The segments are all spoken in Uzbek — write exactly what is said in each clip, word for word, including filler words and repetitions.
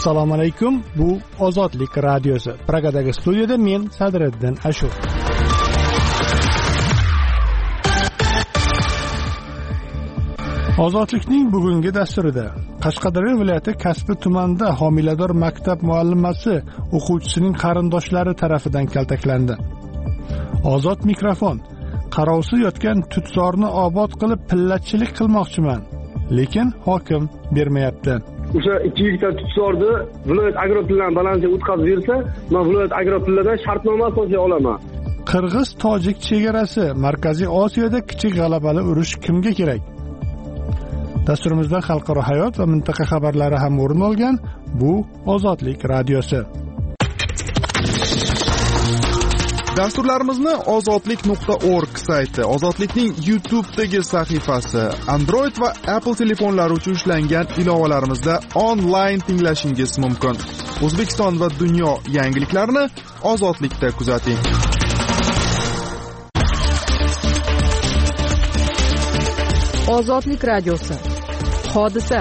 Assalomu alaykum. Bu Ozodlik radiosi. Pragadagi studiyada men Sadriddin Ashur. Ozodlikning bugungi dasturida Qashqadaryo viloyati Kasbi tumanida homilador maktab muallimasi o'quvchisining qarindoshlari tarafidan kaltaklandi. Ozod mikrofon. Qarovsiz yotgan tutzorni obod qilib pillachilik qilmoqchiman, lekin hokim bermayapti. O'sha ikki gektar tutzorni viloyat agropillan balansiga o'tkazib bersa, men viloyat agropilladan shartnoma asosiga olaman. Qirg'iz-tojik chegarasi Markaziy Osiyoda kichik g'alabali urush kimga kerak? Dasturimizda xalqaro hayot va mintaqa xabarlari ham o'rin olgan. Bu Ozodlik radiosi. Dasturlarimizni ozodlik nuqta org sayti, Ozodlikning YouTube'dagi sahifasi, Android va Apple telefonlari uchun ishlangan ilovalarimizda onlayn tinglashingiz mumkin. O'zbekiston va dunyo yangiliklarini Ozodlikda kuzating. Ozodlik radiosi. Hodisa.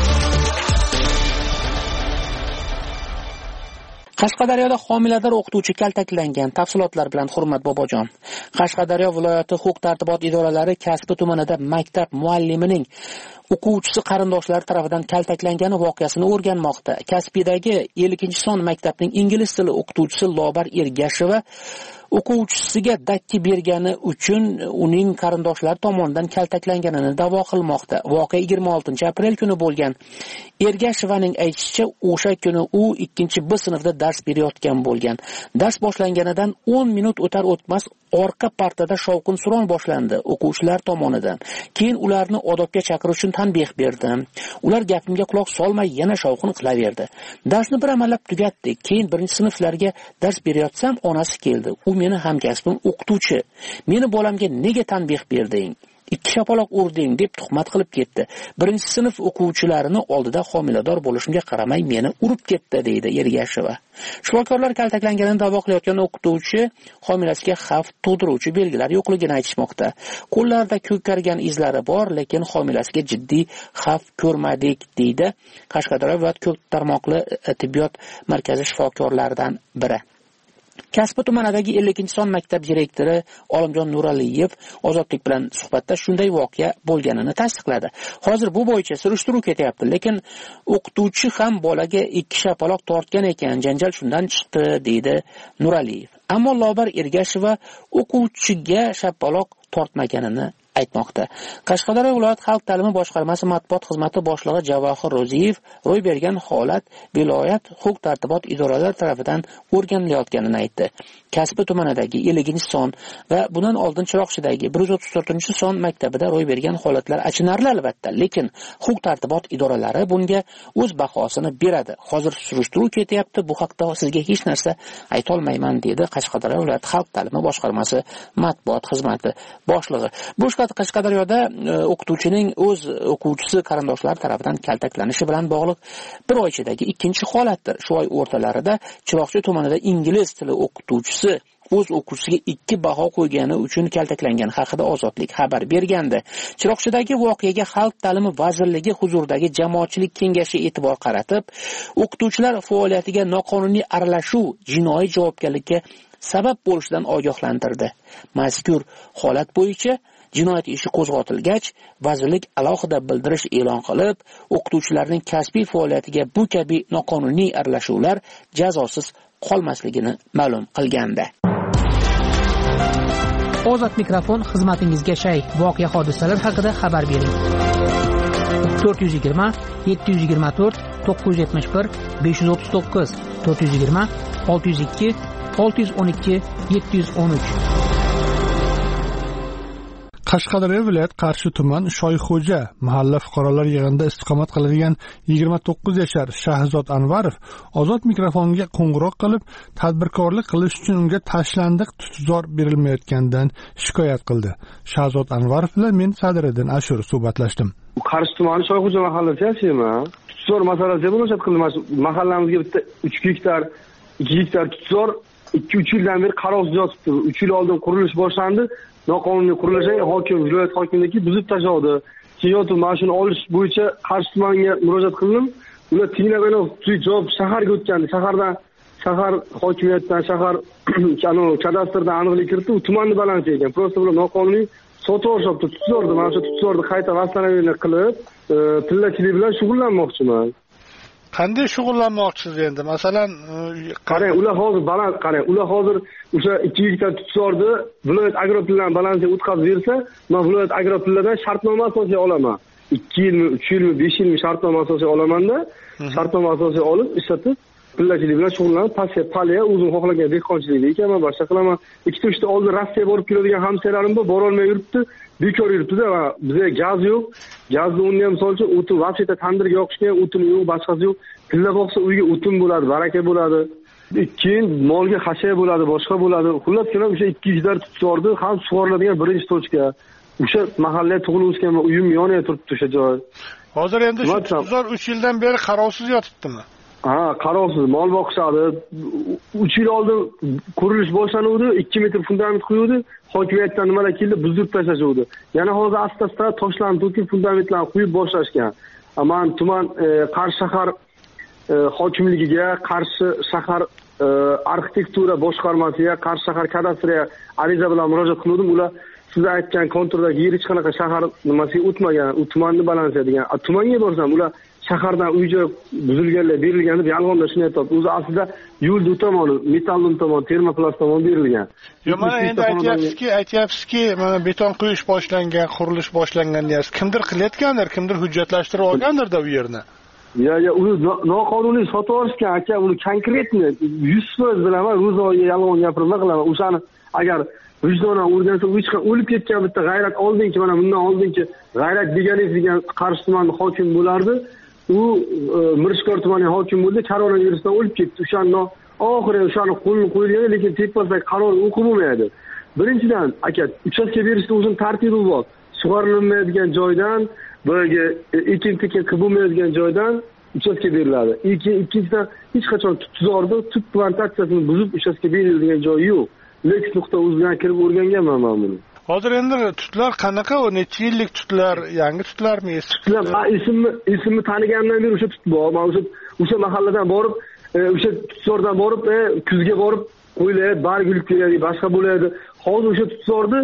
Qashqadaryoda homilador o'qituvchi kaltaklangan. Tafsilotlar bilan Hurmat Bobojon. Qashqadaryo viloyati huquq-tartibot idoralari Kasbi tumanida maktab muallimining o'quvchisi qarindoshlari tomonidan kaltaklangani voqeasini o'rganmoqda. Kasbidagi ellikkinchi son maktabning ingliz tili o'qituvchisi Lobar Ergasheva o'quvchisiga dakki bergani uchun uning qarindoshlari tomonidan kaltaklanganini da'vo qilmoqda. Voqea yigirma oltinchi aprel kuni bo'lgan. Ergashevaning aytishicha, o'sha kuni u ikkinchi B sinfda dars berayotgan bo'lgan. Dars boshlanganidan o'n minut o'tar o'tmas orqa partada shovqin-suron boshlandi o'quvchilar tomonidan. Keyin ularni odobga chaqirish uchun tanbeh berdim. Ular gapimga quloq solmay yana shovqin qilaverdi. Darsni bir amallab tugatdik. Keyin birinchi sinflarga dars berayotsam, onasi keldi. U meni hamkasbim o'qituvchi. Meni bolamga nega tanbeh berding? Ikki shapaloq urding deb tuhmat qilib ketdi. Birinchi sinf o'quvchilarini oldida homilador bo'lishimga qaramay meni urib ketdi, deydi Ergasheva. Shifokorlar kaltaklanganini da'vo qilayotgan o'qituvchi homilasiga xavf tug'diruvchi belgilar yo'qligini aytishmoqda. Qo'llarida ko'kargan izlari bor, lekin homilasiga jiddiy xavf ko'rmadik, deydi Qashqadaryo viloyat ko'p tarmoqli tibbiyot markazi shifokorlaridan biri. Kasbi tumanidagi ellikkinchi son maktab direktori Olimjon Nuraliyev Ozodlik bilan suhbatda shunday voqea bo'lganini tasdiqladi. Hozir bu bo'yicha surishtiruv ketyapti, lekin o'qituvchi ham bolaga ikki shapaloq tortgan ekan, janjal shundan chiqdi, deydi Nuraliyev. Ammo Lobar Ergasheva o'quvchiga shapaloq tortmaganini aytmoqda. Qashqadaryo viloyat xalq ta'limi boshqarmasi matbuot xizmati boshlig'i Javohir Ro'ziyev ro'y bergan holat viloyat huquq-tartibot idoralari tomonidan o'rganilayotganini aytdi. Kasbi tumanidagi ellikkinchi son va bundan oldin Chiroqchidagi bir yuz o'ttiz to'rtinchi son maktabida ro'y bergan holatlar achinarli albatta, lekin huquq-tartibot idoralari bunga o'z bahosini beradi. Hozir surishtiruv ketyapti, bu haqda sizga hech narsa ayta olmayman, dedi Qashqadaryo viloyat xalq ta'limi boshqarmasi matbuot xizmati boshlig'i. Bu Qashqadaryoda o'qituvchining o'z o'quvchisi qarindoshlari tomonidan kaltaklanishi bilan bog'liq bir oy ichidagi ikkinchi holatdir. Shu oy o'rtalarida Chiroqchi tumanida ingliz tili o'qituvchisi o'z o'quvchisiga ikki baho qo'ygani uchun kaltaklangan haqida Ozodlik xabar bergandi. Chiroqchidagi voqeaga Xalq ta'limi vazirligi huzuridagi jamoatchilik kengashi e'tibor qaratib, o'qituvchilar faoliyatiga noqonuniy aralashuv jinoiy javobgarlikka sabab bo'lishidan ogohlantirdi. Mazkur holat bo'yicha jinoyat ishi qo'zg'atilgach, vazirlik alohida bildirish e'lon qilib, o'qituvchilarning kasbiy faoliyatiga bu kabi noqonuniy aralashuvlar jazosiz qolmasligini ma'lum qilgandi. Ozod mikrofon xizmatingizga shay. Voqea hodisalar haqida xabar bering. to'rt yuz yigirma yetti yuz yigirma to'rt to'qqiz yuz yetmish bir besh yuz o'ttiz to'qqiz to'rt yuz yigirma olti yuz ikki olti yuz o'n ikki yetti yuz o'n uch. Qashqadaryo viloyat Qarshi tuman Shoyxo'ja mahalla fuqarolar yig'inida istiqomat qiladigan yigirma to'qqiz yashar Shahzod Anvarov Ozod mikrofonga qo'ng'iroq qilib, tadbirkorlik qilish uchun unga tashlandiq tutzor berilmayotganidan shikoyat qildi. Shahzod Anvarov bilan men Sadriddin Ashur suhbatlashdim. Qarshi tumani Shoyxo'ja mahallasi yashayman. Tutzor masalasiga murojaat qildim. Mahallamizga bitta uch gektar, ikki gektar tutzor ikki uch yildan beri qarovsiz yotibdi. uch yil oldin qurilish boshlandi. Noqonuniy qurilishga hokim, viloyat hokimligi buzib tashladi. Keyin mana shuni olish bo'yicha Qarshi tumaniga murojaat qildim. ular tinglagani javob shaharga o'tgandi. Shahardan shahar hokimiyatdan, shahar kadastrdan aniqlik kiritdi, u tumanni balansi ekan. Prosta bular noqonuniy sotib olishibdi, tutzordi. Mana shu tutzorni qayta vastanaverni qilib, pillachilik bilan shug'ullanmoqchiman. Qanday shug'ullanmoqchisiz endi? Masalan, qarang, ular hozir baland, qarang, ular hozir o'sha ikki gektar tutzorni viloyat agropillan balansiga o'tkazib bersa, men viloyat agropillardan shartnoma asosiy olaman. ikki yilmi, uch yilmi, besh yilmi shartnoma asosiy olaman-da, shartnoma asosiy olib ishlatib, pillachilik bilan shug'ullanib, pasiya paliya o'zim xohlagan dehqonchilikda ekanman, boshqa qilaman. Ikkita uchta oldin Rossiyaga borib keladigan hamshiralarim bor, bora olmay yuribdi, bekor yuribdi-da. Bizga gaz yo'q. Gazni o'rni ham solchi, o'tin vaqtida tandirga yoqishgan, o'tin yo'q, boshqasi yo'q. Pilla boqsa uyga o'tin bo'ladi, baraka bo'ladi. Keyin molga xashaya bo'ladi, boshqa bo'ladi. Xullas kelam o'sha ikki gektar tutzordi, ham sug'oriladigan birinchi tochka. O'sha mahallada tug'ilib o'sgan uyim yoniga turibdi o'sha joy. Hozir endi shu tutzor uch yildan beri qarovsiz yotibdimi? Ha, qarovsiz mol boqishadi. uch yil oldin qurilish boshlanuvdi, ikki metr fundament quyildi. Hokimiyatdan nimalar keldi, buzib tashlashuvdi. Yana hozir asta-asta toshlarni to'kib fundamentlarni quyib boshlashgan. Aman tuman Qarshi shahar hokimligiga, Qarshi shahar arxitektura boshqarmasiga, Qarshi shahar kadastriga ariza bilan murojaat qildim. Ular siz aytgan konturdagi yer hech qanaqa shahar nimasiga o'tmagan, u tumanni balansiya degan. Tumanga borsam, ular shahardan uy-joy buzilganlar, berilgan deb yolg'onda shuni aytadi. O'zi aslida yo'l tomoni, metallum tomon, termoplast tomon berilgan. Yo, mana endi aytyapsizki, aytyapsizki, mana beton quyish boshlangan, qurilish boshlangan deyapsiz. Kimdir qilayotgandir, kimdir hujjatlashtirib olgandir-da u yerni. Ya, ya, uni noqonuniy sotib olishgan, aka, uni konkretni yuz foiz bilaman, ro'zoga yolg'on gapirma qilaman. O'shani agar vijdonan o'rgansa, u hech qanday o'lib ketgan bitta g'ayrat oldinki, mana bundan oldinki g'ayrat deganingiz degan Qarshi tumani hokim bo'lardi. U Mirishkor tumani hokim bo'ldi, koronavirusdan o'lib ketdi. O'shani oxiri o'shani qo'lni qo'ygan, lekin tepasidagi qaror o'qib bo'lmaydi. Birinchidan, aka, uchastka berishning o'zining tartibi bor. Sug'orilmaydigan joydan, boyagi ekin-tekin qilib bo'lmaydigan joydan uchastka beriladi. Ikkinchidan, hech qachon tutzorni, tut plantatsiyasini buzib uchastka beriladigan joyi yo'q. lex nuqta uz bilan kirib o'rganganman men buni. Hozir endi tutlar qanaqa, o necha yillik tutlar, yangi tutlarmi, eski tutlar? Men ismni ismni tanigandan beri o'sha tut bor. Men o'sha o'sha mahalladan borib, o'sha tutzordan borib, kuzga borib qo'ylar, barg gulib keladi, boshqa bo'ladi. Hozir o'sha tutzorni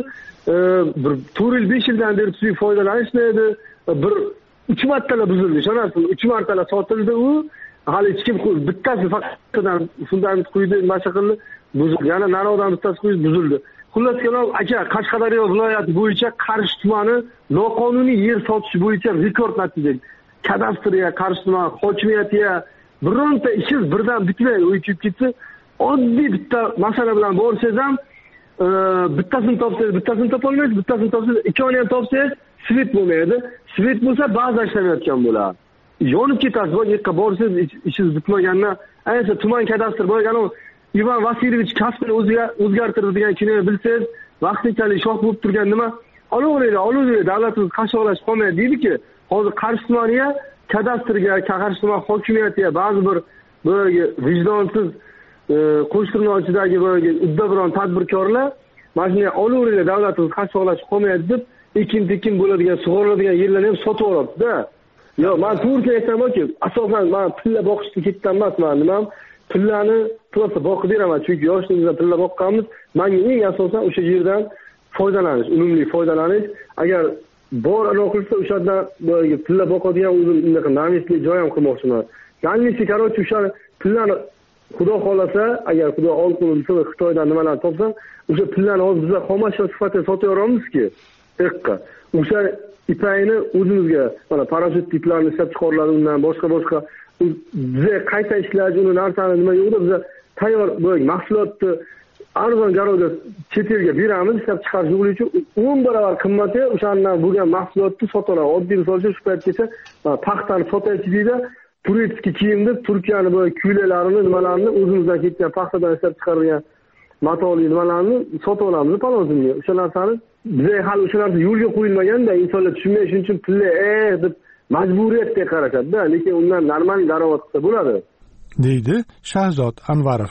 bir to'rt yil besh yildan beri tutsiz foydalanishmaydi. Bir uch martalar buzildi, ishonasizmi? uch martalar sotildi u. Hali hech kim bittasi faqat fundament quydi, boshqa qildi, buzildi. Yana narodan bittasi quydi, buzildi. Xullas kelam, aka, Qashqadaryo viloyati bo'yicha Qarshi tumani noqonuniy yer sotish bo'yicha rekord natija. Kadastriga, Qarshi tumani hokimiyatiga bironta ishingiz birdan bitmaydi, o'yib ketsa, oddiy bitta masala bilan borsangiz ham bittasini topsangiz, bittasini topolmaysiz, bittasini topsangiz, ikkovini ham topsangiz, svet bo'lmaydi. Svet bo'lsa, ba'zi ishlamayotgan bo'ladi. Yonib ketasiz, bu yerga borsangiz, ishingiz bitmagandan, ayniqsa tuman kadastr bo'lgan Ivan Vasilyevich kasbini o'ziga o'zgartirdi degan kuni bilsangiz, vaqtinchalik shoh bo'lib turgan nima? Olaveradi, olaveradi, davlatimiz qashqarlash qolmaydi deydi-ki, hozir Qarshi tumaniga, kadastrga, Qarshi tuman hokimiyatiga ba'zi bir bo'lagi vijdonsiz qo'shtirnoq ichidagi bo'lagi uddabiron tadbirkorlar mana shunday olaveradi, davlatimiz qashqarlash qolmaydi deb ekin-tekin bo'ladigan, sug'oriladigan yerlarni ham sotib oladi-da. Yo, men to'g'ri aytaman-ki, asosan men pilla boqishga ketgan emasman, nima? Pillani to'g'ri boqib beraman, chunki yoshligimizda pilla boqqanmiz. Menga eng asosan o'sha yerdan foydalanish, unumli foydalanish. Agar bor aloqasi o'shadan bo'lagi pilla boqadigan o'zim unaqa namisli joy ham qilmoqchiman. Yanglisi, qarochi, o'sha pillani Xudo xolasa, agar Xudo olqilsa va Xitoydan nimalar topsam, o'sha pillani hozir biz xomashyo sifatida sotaveramizki, iqqa. O'sha ipayni o'zimizga, mana parashyut tiplarni ishlab chiqariladi, undan boshqa-boshqa bize qayta ishlash, uni narsani nima yo'qda biz tayyor bo'lgan mahsulotni arzon garovga chet elga beramiz, ishlab chiqarish yo'li uchun o'n barobar qimmatga o'shandan bo'lgan mahsulotni sotoladi. Oddiy misol uchun shu paytgacha paxtani sotaychi deydi, turistik kiyimni, Turkiyani bo'lgan kuylalarini, nimalarni o'zimizdan ketgan paxtadan ishlab chiqarilgan matoli nimalarni sotib olamiz palonsimga. O'sha narsani biz hali o'sha narsa yo'lga qo'yilmaganda, insonlar tushunmayishi uchun pilla eh deb majburiyatga qarashadi-da, lekin undan normal daromad qilsa bo'ladi, deydi Shahzod Anvarov.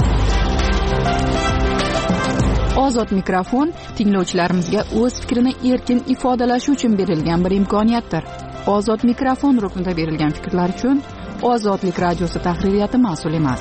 Ozod mikrofon tinglovchilarimizga o'z fikrini erkin ifodalashi uchun berilgan bir imkoniyatdir. Ozod mikrofon ruknida berilgan fikrlar uchun Ozodlik radiosi tahririyati mas'ul emas.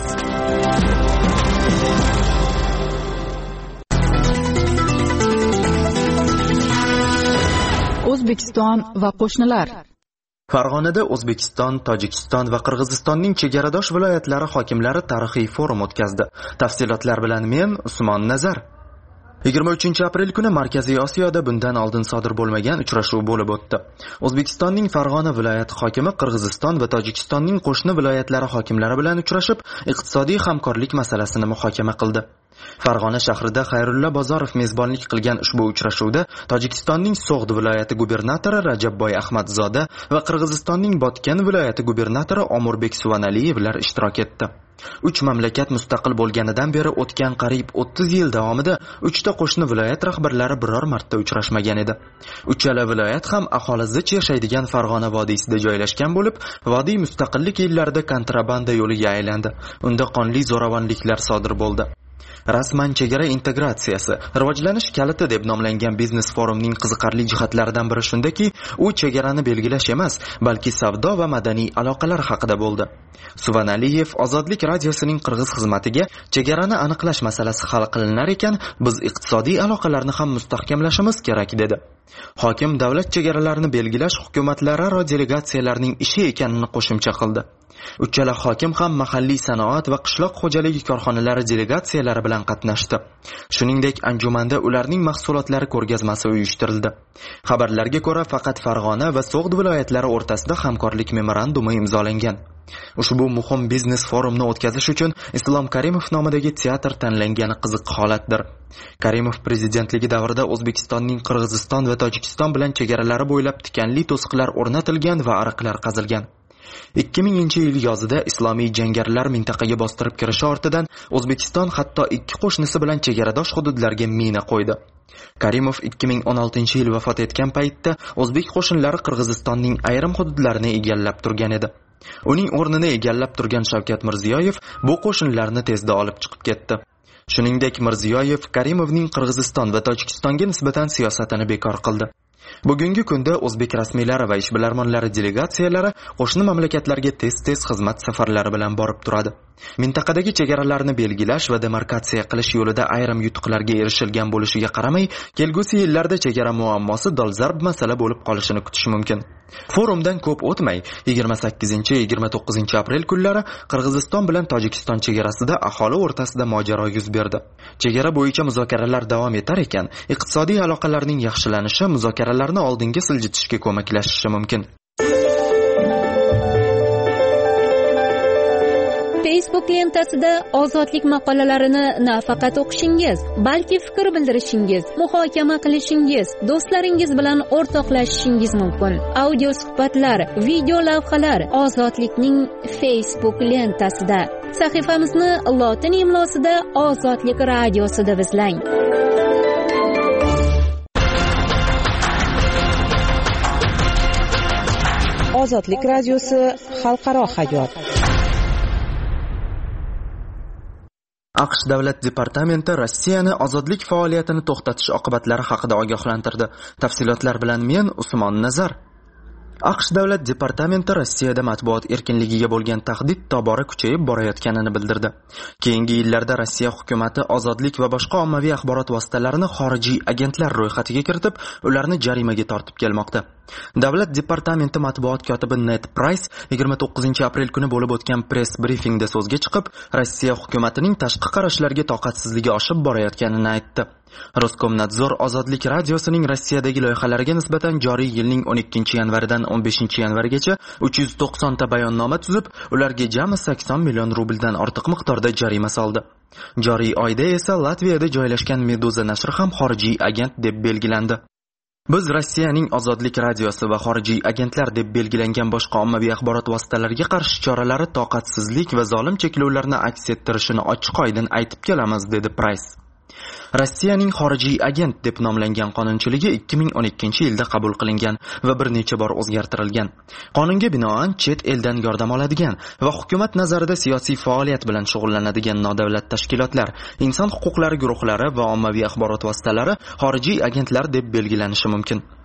O'zbekiston va qo'shnilar. Farg'onada O'zbekiston, Tojikiston va Qirg'izistonning chegaradosh viloyatlari hokimlari tarixiy forum o'tkazdi. Tafsilotlar bilan men Usmon Nazar. yigirma uchinchi aprel kuni Markaziy Osiyoda bundan oldin sodir bo'lmagan uchrashuv bo'lib o'tdi. O'zbekistonning Farg'ona viloyati hokimi Qirg'iziston va Tojikistonning qo'shni viloyatlari hokimlari bilan uchrashib, iqtisodiy hamkorlik masalasini muhokama qildi. Farg'ona shahrida Xayrulla Bozorov mezbonlik qilgan ushbu uchrashuvda Tojikistonning So'g'd viloyati gubernatori Rajabboy Ahmadzoda va Qirg'izistonning Botken viloyati gubernatori Omurbek Suvanaliyevlar ishtirok etdi. Uch mamlakat mustaqil bo'lganidan beri o'tgan qariyb o'ttiz yil davomida uchta qo'shni viloyat rahbarlari biror marta uchrashmagan edi. Uchala viloyat ham aholi zich yashaydigan Farg'ona vodiysida joylashgan bo'lib, vodiy mustaqillik yillarida kontrabanda yo'liga aylandi. Unda qonli zo'ravonliklar sodir bo'ldi. Rasman chegara integratsiyasi rivojlanish kaliti deb nomlangan biznes forumning qiziqarli jihatlaridan biri shundaki, u chegarani belgilash emas, balki savdo va madaniy aloqalar haqida bo'ldi. Suvanaliyev Ozodlik radiosining qirg'iz xizmatiga chegarani aniqlash masalasi hal qilinar ekan, biz iqtisodiy aloqalarni ham mustahkamlashimiz kerak dedi. Hokim davlat chegaralarini belgilash hukumatlararo delegatsiyalarning ishi ekanini qo'shimcha qildi. Uchala hokim ham mahalliy sanoat va qishloq xo'jaligi korxonalari delegatsiyalari bilan qatnashdi. Shuningdek, anjumanda ularning mahsulotlari ko'rgazmasi uyushtirildi. Xabarlarga ko'ra, faqat Farg'ona va So'g'd viloyatlari o'rtasida hamkorlik memorandumi imzolangan. Ushbu muhim biznes forumni o'tkazish uchun Islom Karimov nomidagi teatr tanlangani qiziq holatdir. Karimov prezidentligi davrida O'zbekistonning Qirg'iziston va Tojikiston bilan chegaralari bo'ylab tikanli to'siqlar o'rnatilgan va ariqlar qazilgan. ikki minginchi yil yozida islomiy jangarilar mintaqaga bostirib kirishi ortidan O'zbekiston hatto ikki qo'shnisi bilan chegaradosh hududlarga mina qo'ydi. Karimov ikki ming o'n oltinchi yil vafot etgan paytda o'zbek qo'shinlari Qirg'izistonning ayrim hududlarini egallab turgan edi. Uning o'rnini egallab turgan Shavkat Mirziyoyev bu qo'shinlarni tezda olib chiqib ketdi. Shuningdek, Mirziyoyev Karimovning Qirg'iziston va Tojikistonga nisbatan siyosatini bekor qildi. Bugungi kunda o'zbek rasmiylari va ishbilarmonlari delegatsiyalari qo'shni mamlakatlarga tez-tez xizmat safarlari bilan borib turadi. Mintaqadagi chegaralarni belgilash va demarkatsiya qilish yo'lida ayrim yutuqlarga erishilgan bo'lishiga qaramay, kelgusi yillarda chegara muammosi dolzarb masala bo'lib qolishini kutish mumkin. Forumdan ko'p o'tmay, yigirma sakkizinchi yigirma to'qqizinchi aprel kunlari Qirg'iziston bilan Tojikiston chegarasida aholi o'rtasida mojaro yuz berdi. Chegara bo'yicha muzokaralar davom etar ekan, iqtisodiy aloqalarning yaxshilanishi muzokaralarni oldinga siljitishga ko'maklashishi mumkin. Facebook lentasida ozodlik maqolalarini nafaqat o'qishingiz, balki fikr bildirishingiz, muhokama qilishingiz, do'stlaringiz bilan o'rtoqlashishingiz mumkin. Audio suhbatlar, video lavhalar Ozodlikning Facebook lentasida. Sahifamizni lotin imlosida Ozodlik radiosida izlang. Ozodlik radiosi xalqaro hayot. AQSh davlat departamenti Rossiyani ozodlik faoliyatini to'xtatish oqibatlari haqida ogohlantirdi. Tafsilotlar bilan men Usmon Nazar. AQSh davlat departamenti Rossiyada matbuot erkinligiga bo'lgan tahdid tobora kuchayib borayotganini bildirdi. Keyingi yillarda Rossiya hukumatı ozodlik va boshqa ommaviy axborot vositalarini xorijiy agentlar ro'yxatiga kiritib, ularni jarimaga tortib kelmoqda. Davlat departamenti matbuot kotibi Ned Price yigirma to'qqizinchi aprel kuni bo'lib o'tgan press briefingda so'zga chiqib, Rossiya hukumatining tashqi qarashlarga toqatsizligi oshib borayotganini aytdi. Roskomnadzor Ozodlik radiosining Rossiyadagi loyihalariga nisbatan joriy yilning o'n ikkinchi yanvaridan o'n beshinchi yanvargacha uch yuz to'qson ta bayonnoma tuzib, ularga jami sakson million rubldan ortiq miqdorda jarima soldi. Joriy oyda esa Latviyada joylashgan Meduza nashri ham xorijiy agent deb belgilandi. Biz Rossiyaning Ozodlik radiosi va xorijiy agentlar deb belgilangan boshqa ommaviy axborot vositalariga qarshi choralari toqatsizlik va zolim cheklovlarni aks ettirishini ochiq-oydin aytib kelamiz, dedi Price. Rossiyaning xorijiy agent deb nomlangan qonunchiligi ikki ming o'n ikkinchi yilda qabul qilingan va bir necha bor o'zgartirilgan. Qonunga binoan chet eldan yordam oladigan va hukumat nazarida siyosiy faoliyat bilan shug'ullanadigan nodavlat tashkilotlar, inson huquqlari guruhlari va ommaviy axborot vositalari xorijiy agentlar deb belgilanishi mumkin.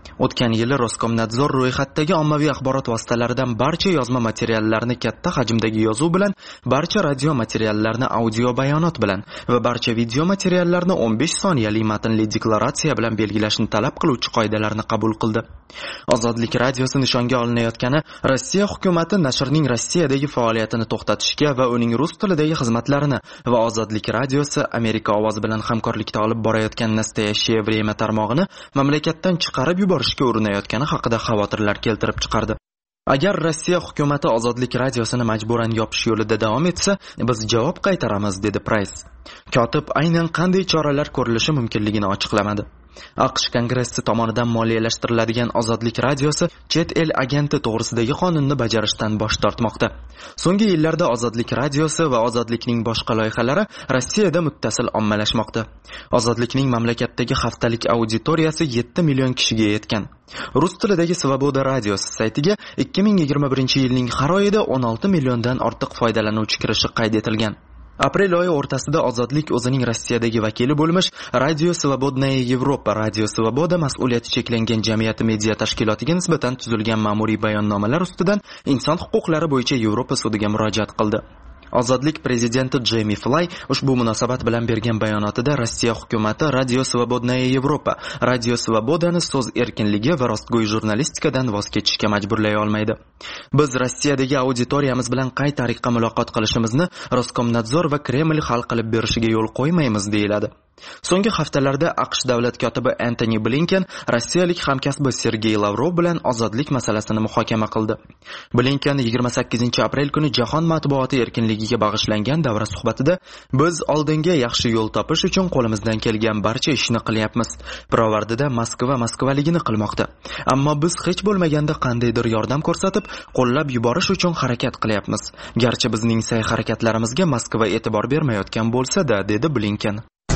O'tgan yili Roskomnadzor ro'yxatdagi ommaviy axborot vositalaridan barcha yozma materiallarni katta hajmdagi yozuv bilan, barcha radio materiallarni audio bayonot bilan va barcha video materiallarni o'n besh soniyali matnli deklaratsiya bilan belgilashni talab qiluvchi qoidalarni qabul qildi. Ozodlik radiosi nishonga olinayotgani Rossiya hukumati nashrning Rossiyadagi faoliyatini to'xtatishga va uning rus tilidagi xizmatlarini va Ozodlik radiosi Amerika ovozi bilan hamkorlikda olib borayotgan Nastoящее время tarmog'ini mamlakatdan chiqarib yuborishga urinayotgani haqida xavotirlar keltirib chiqardi. Agar Rossiya hukumati Ozodlik radiosini majburan yopish yo'lida davom etsa, biz javob qaytaramiz, dedi Price. Kotib aynan qanday choralar ko'rilishi mumkinligini ochiqlamadi. AQSh Kongressi tomonidan moliyalashtiriladigan Ozodlik radiosi chet el agenti to'g'risidagi qonunni bajarishdan bosh tortmoqda. So'nggi yillarda Ozodlik radiosi va Ozodlikning boshqa loyihalari Rossiyada muttasil ommalashmoqda. Ozodlikning mamlakatdagi haftalik auditoriyasi yetti million kishiga yetgan. Rus tilidagi Svoboda radiosi saytiga ikki ming yigirma birinchi yilning har oyida o'n olti milliondan ortiq foydalanuvchi kirishi qayd etilgan. Aprel oyi o'rtasida Ozodlik o'zining Rossiyadagi vakili bo'lmish Radio Svobodnaya Yevropa Radio Svoboda mas'uliyati cheklangan jamiyati media tashkilotiga nisbatan tuzilgan ma'muriy bayonnomalar ustidan inson huquqlari bo'yicha Yevropa sudiga murojaat qildi. Ozodlik prezidenti Jeymi Fly ushbu munosabat bilan bergan bayonotida Rossiya hukumati Radio Svobodnaya Yevropa, Radio Svobodani so'z erkinligi va rostgo'y jurnalistikadan voz kechishga majburlay olmaydi. Biz Rossiyadagi auditoriyamiz bilan qay tariqa muloqot qilishimizni Roskomnadzor va Kreml hal qilib berishiga yo'l qo'ymaymiz, deyiladi. So'nggi haftalarda AQSh davlat kotibi Antony Blinken rossiyalik hamkasbi Sergey Lavrov bilan ozodlik masalasini muhokama qildi. Blinken yigirma sakkizinchi aprel kuni jahon matbuoti erkinligiga bag'ishlangan davra suhbatida biz oldinga yaxshi yo'l topish uchun qo'limizdan kelgan barcha ishni qilyapmiz. Pirovardida Moskva Moskvaligini qilmoqda. Ammo biz hech bo'lmaganda qandaydir yordam ko'rsatib, qo'llab yuborish uchun harakat qilyapmiz. Garchi bizning sa'y-harakatlarimizga Moskva e'tibor bermayotgan bo'lsa-da, dedi Blinken.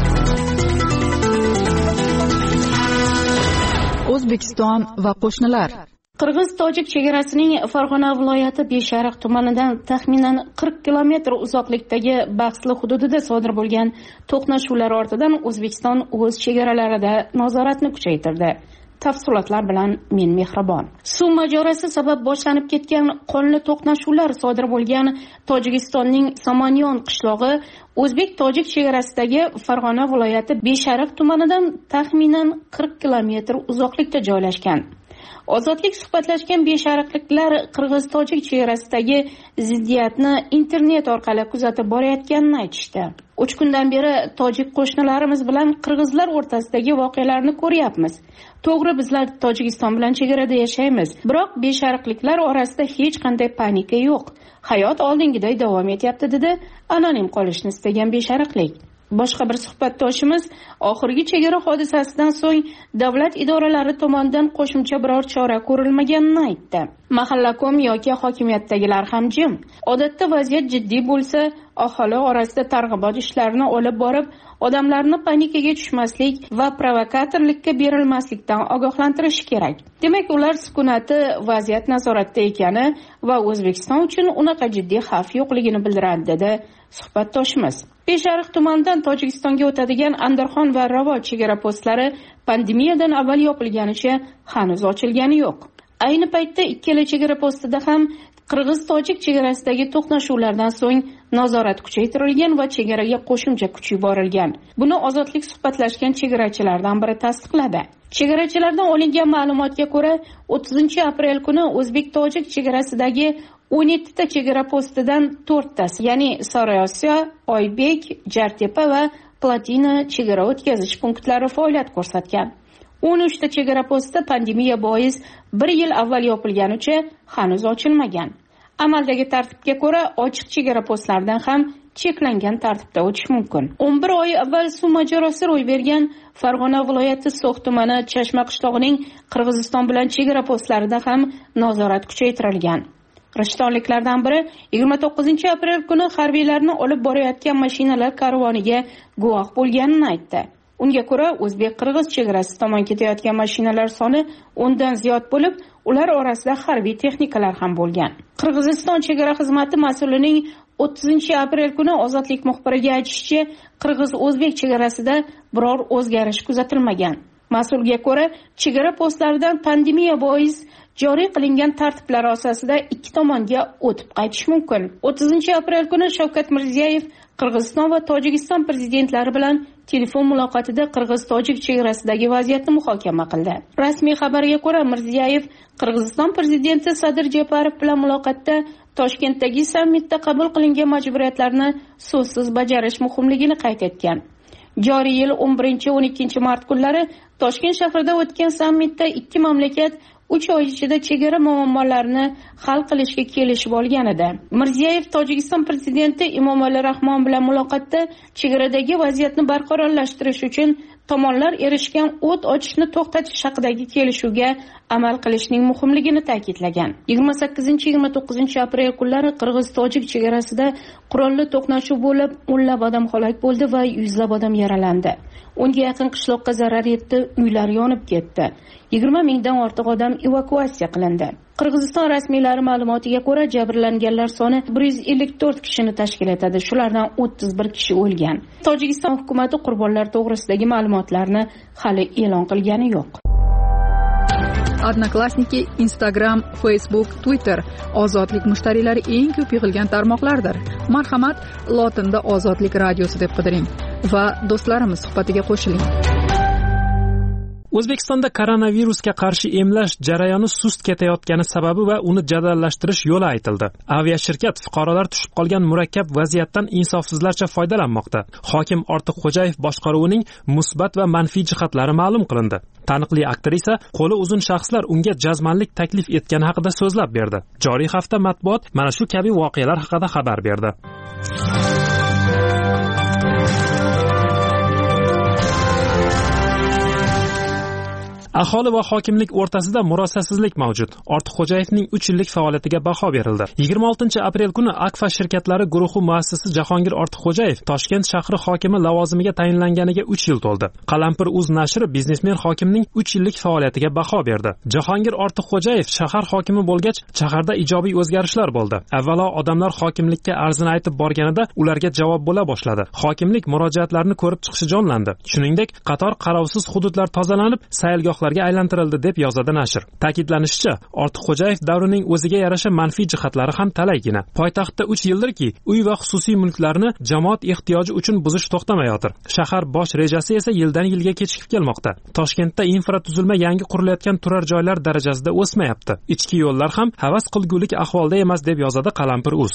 O'zbekiston va qo'shnilar. Qirg'iz-tojik chegarasining Farg'ona viloyati Beshariq tumanidan taxminan qirq kilometr uzoqlikdagi bahsli hududida sodir bo'lgan to'qnashuvlar ortidan O'zbekiston o'z chegaralarida nazoratni kuchaytirdi. Tafsilotlar bilan men Mehribon. Suv mojarosi sabab boshlanib ketgan qonli to'qnashuvlar sodir bo'lgan Tojikistonning Samanyon qishlog'i O'zbek-tojik chegarasidagi Farg'ona viloyati Beshariq tumanidan taxminan qirq kilometr uzoqlikda joylashgan. Ozodlik suhbatlashgan beshariqliklar Qirg'iz-tojik chegarasidagi ziddiyatni internet orqali kuzatib borayotganini aytishdi. uch kundan beri tojik qo'shnilarimiz bilan qirg'izlar o'rtasidagi voqealarni ko'ryapmiz. To'g'ri, bizlar Tojikiston bilan chegarada yashaymiz, biroq beshariqliklar orasida hech qanday panika yo'q. Hayot oldingiday davom etyapti, dedi anonim qolishni istagan beshariqlik. Boshqa bir suhbatdoshimiz oxirgi chegara hodisasidan so'ng davlat idoralari tomonidan qo'shimcha biror chora ko'rilmaganini aytdi. Mahallakom yoki hokimiyatdagilar ham jim. Odatda vaziyat jiddiy bo'lsa, aholi orasida targ'ibot ishlarini olib borib, odamlarni panikaga tushmaslik va provokatorlikka berilmaslikdan ogohlantirish kerak. Demak, ular sukunati vaziyat nazoratda ekani va O'zbekiston uchun unaqa jiddiy xavf yo'qligini bildiradi, dedi suhbatdoshimiz. Beshariq tumanidan Tojikistonga o'tadigan Andarxon va Ravot chegara postlari pandemiyadan avval yopilganicha hanuz ochilgani yo'q. Ayni paytda ikkala chegara postida ham Qirg'iz-tojik chegarasidagi to'qnashuvlardan so'ng nazorat kuchaytirilgan va chegaraga qo'shimcha kuch yuborilgan. Buni ozodlik suhbatlashgan chegarachilardan biri tasdiqladi. Chegarachilardan olingan ma'lumotga ko'ra, o'ttizinchi aprel kuni O'zbek-tojik chegarasidagi o'n yettita chegara postidan to'rttasi, ya'ni Sariosiyo, Oybek, Jartepa va Platina chegara o'tkazish punktlari faoliyat ko'rsatgan. o'n uchta chegara posti pandemiya bois bir yil avval yopilganicha hanuz ochilmagan. Amaldagi tartibga ko'ra ochiq chegara postlaridan ham cheklangan tartibda o'tish mumkin. o'n bir oy avval suv mojarosi ro'y bergan Farg'ona viloyati So'x tumani Chashma qishlog'ining Qirg'iziston bilan chegara postlarida ham nazorat kuchaytirilgan. Rishtonliklardan biri yigirma to'qqizinchi aprel kuni harbiylarni olib borayotgan mashinalar karvoniga guvoh bo'lganini aytdi. Unga ko'ra, o'zbek-qirg'iz chegarasi tomon ketayotgan mashinalar soni o'ndan ziyod bo'lib, ular orasida harbiy texnikalar ham bo'lgan. Qirg'iziston chegara xizmati mas'ulining o'ttizinchi aprel kuni Ozodlik muxbiriga aytishicha, qirg'iz-o'zbek chegarasida biror o'zgarish kuzatilmagan. Mas'ulga ko'ra, chegara postlaridan pandemiya bois joriy qilingan tartiblar asosida ikki tomonga o'tib qaytish mumkin. o'ttizinchi aprel kuni Shavkat Mirziyoyev Qirg'iziston va Tojikiston prezidentlari bilan telefon muloqotida Qirg'iz-Tojik chegarasidagi vaziyatni muhokama qildi. Rasmiy xabarga ko'ra, Mirziyoyev Qirg'iziston prezidenti Sadir Japarov bilan muloqotda Toshkentdagi sammitda qabul qilingan majburiyatlarni so'zsiz bajarish muhimligini qayd etgan. Joriy yil o'n birinchi o'n ikkinchi mart kunlari Toshkent shahrida o'tgan sammitda ikki mamlakat uch oy ichida chegara muammolarini hal qilishga kelishib olgan edi. Mirziyoyev Tojikiston prezidenti Emomali Rahmon bilan muloqotda chegaradagi vaziyatni barqarorlashtirish uchun tomonlar erishgan o't ochishni to'xtatish haqidagi kelishuvga amal qilishning muhimligini ta'kidlagan. yigirma sakkizinchi yigirma to'qqizinchi aprel kunlari Qirg'iz-Tojik chegarasida qurolli to'qnashuv bo'lib, o'nlab odam halok bo'ldi va yuzlab odam yaralandi. O'nga yaqin qishloqqa zarar yetdi, uylar yonib ketdi. yigirma mingdan ortiq odam evakuatsiya qilindi. Qirg'iziston rasmiylari ma'lumotiga ko'ra, jabrlanganlar soni bir yuz ellik to'rt kishini tashkil etadi. Shulardan o'ttiz bir kishi o'lgan. Tojikiston hukumati qurbonlar to'g'risidagi ma'lumotlarni hali e'lon qilgani yo'q. Odnoklassniki, Instagram, Facebook, Twitter ozodlik mushtariylari eng ko'p yig'ilgan tarmoqlardir. Marhamat, lotinda Ozodlik radiosi deb qidiring va do'stlarimiz suhbatiga qo'shiling. O'zbekistonda koronavirusga qarshi emlash jarayoni sust ketayotgani sababi va uni jadallashtirish yo'li aytildi. Aviashirkat fuqarolar tushib qolgan murakkab vaziyatdan insofsizlarcha foydalanmoqda. Hokim Ortiqxo'jayev boshqaruvining musbat va manfiy jihatlari ma'lum qilindi. Taniqli aktrisa qo'li uzun shaxslar unga jazmanlik taklif etgani haqida so'zlab berdi. Joriy hafta matbuot mana shu kabi voqealar haqida xabar berdi. Aholi va hokimlik o'rtasida murosasizlik mavjud. Ortiqxo'jayevning uch yillik faoliyatiga baho berildi. yigirma oltinchi aprel kuni Akfa shirkatlari guruhi muassisi Jahongir Ortiqxo'jayev Toshkent shahri hokimi lavozimiga tayinlanganiga uch yil to'ldi. Qalampir uz nashri biznesmen hokimning uch yillik faoliyatiga baho berdi. Jahongir Ortiqxo'jayev shahar hokimi bo'lgach, shaharda ijobiy o'zgarishlar bo'ldi. Avvalo odamlar hokimlikka arzini aytib borganida ularga javob bo'la boshladi. Hokimlik murojaatlarini ko'rib chiqishi jonlandi. Shuningdek, qator qarovsiz hududlar tozalanib, sayilgohlar aylantirildi deb yozadi nashr. Ta'kidlanishicha, Ortiqxo'jayev davrining o'ziga yarasha manfiy jihatlari ham talaygina. Poytaxtda uch yildirki, uy va xususiy mulklarni jamoat ehtiyoji uchun buzish to'xtamayotir. Shahar bosh rejasi esa yildan yilga kechikib kelmoqda. Toshkentda infratuzilma yangi qurilayotgan turar joylar darajasida o'smayapti. Ichki yo'llar ham havas qilgulik ahvolda emas deb yozadi Qalampir uz.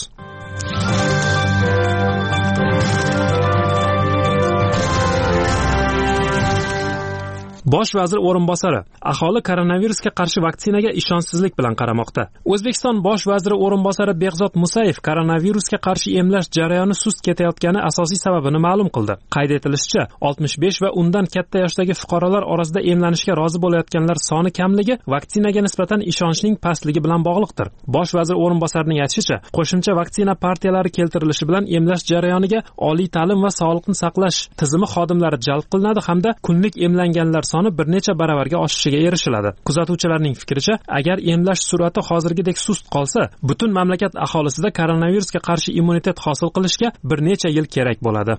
Bosh vazir o'rinbosari aholi koronavirusga qarshi vaksinaga ishonchsizlik bilan qaramoqda. O'zbekiston bosh vaziri o'rinbosari Behzod Musayev koronavirusga qarshi emlash jarayoni sust ketayotgani asosiy sababini ma'lum qildi. Qayd etilishicha, oltmish besh va undan katta yoshdagi fuqarolar orasida emlanishga rozi bo'layotganlar soni kamligi vaksinaga nisbatan ishonchning pastligi bilan bog'liqdir. Bosh vazir o'rinbosarining aytishicha, qo'shimcha vaksina partiyalari keltirilishi bilan emlash jarayoniga oliy ta'lim va sog'liqni saqlash tizimi xodimlari jalb qilinadi hamda kunlik emlanganlar soni bir necha baravarga oshishiga erishiladi. Kuzatuvchilarning fikricha, agar emlash sur'ati hozirgidek sust qolsa, butun mamlakat aholisida koronavirusga qarshi immunitet hosil qilishga bir necha yil kerak bo'ladi.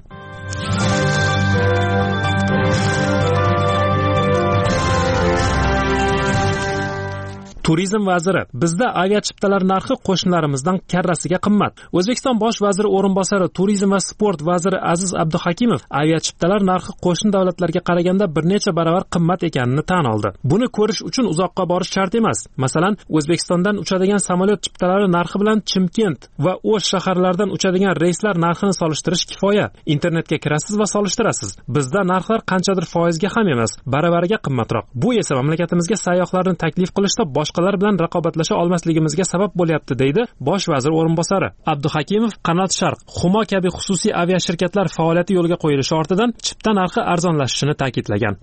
Turizm vaziri: bizda aviachiptalar narxi qo'shnilarimizdan karrasiga qimmat. O'zbekiston bosh vaziri o'rinbosari Turizm va sport vaziri Aziz Abduhakimov aviachiptalar narxi qo'shni davlatlarga qaraganda bir necha baravar qimmat ekanini tan oldi. Buni ko'rish uchun uzoqqa borish shart emas. Masalan, O'zbekistondan uchadigan samolyot chiptalari narxi bilan Chimkent va O'sh shaharlaridan uchadigan reyslar narxini solishtirish kifoya. Internetga kirasiz va solishtirasiz. Bizda narxlar qanchadir foizga ham emas, baravariga qimmatroq. Bu esa mamlakatimizga sayyohlarni taklif qilishda boshqalar bilan raqobatlasha olmasligimizga sabab bo'lyapti, deydi bosh vazir o'rinbosari. Abduhakimov Qanot Sharq, Humo kabi xususiy aviashirkatlar faoliyati yo'lga qo'yilishi ortidan chipta narxi arzonlashishini ta'kidlagan.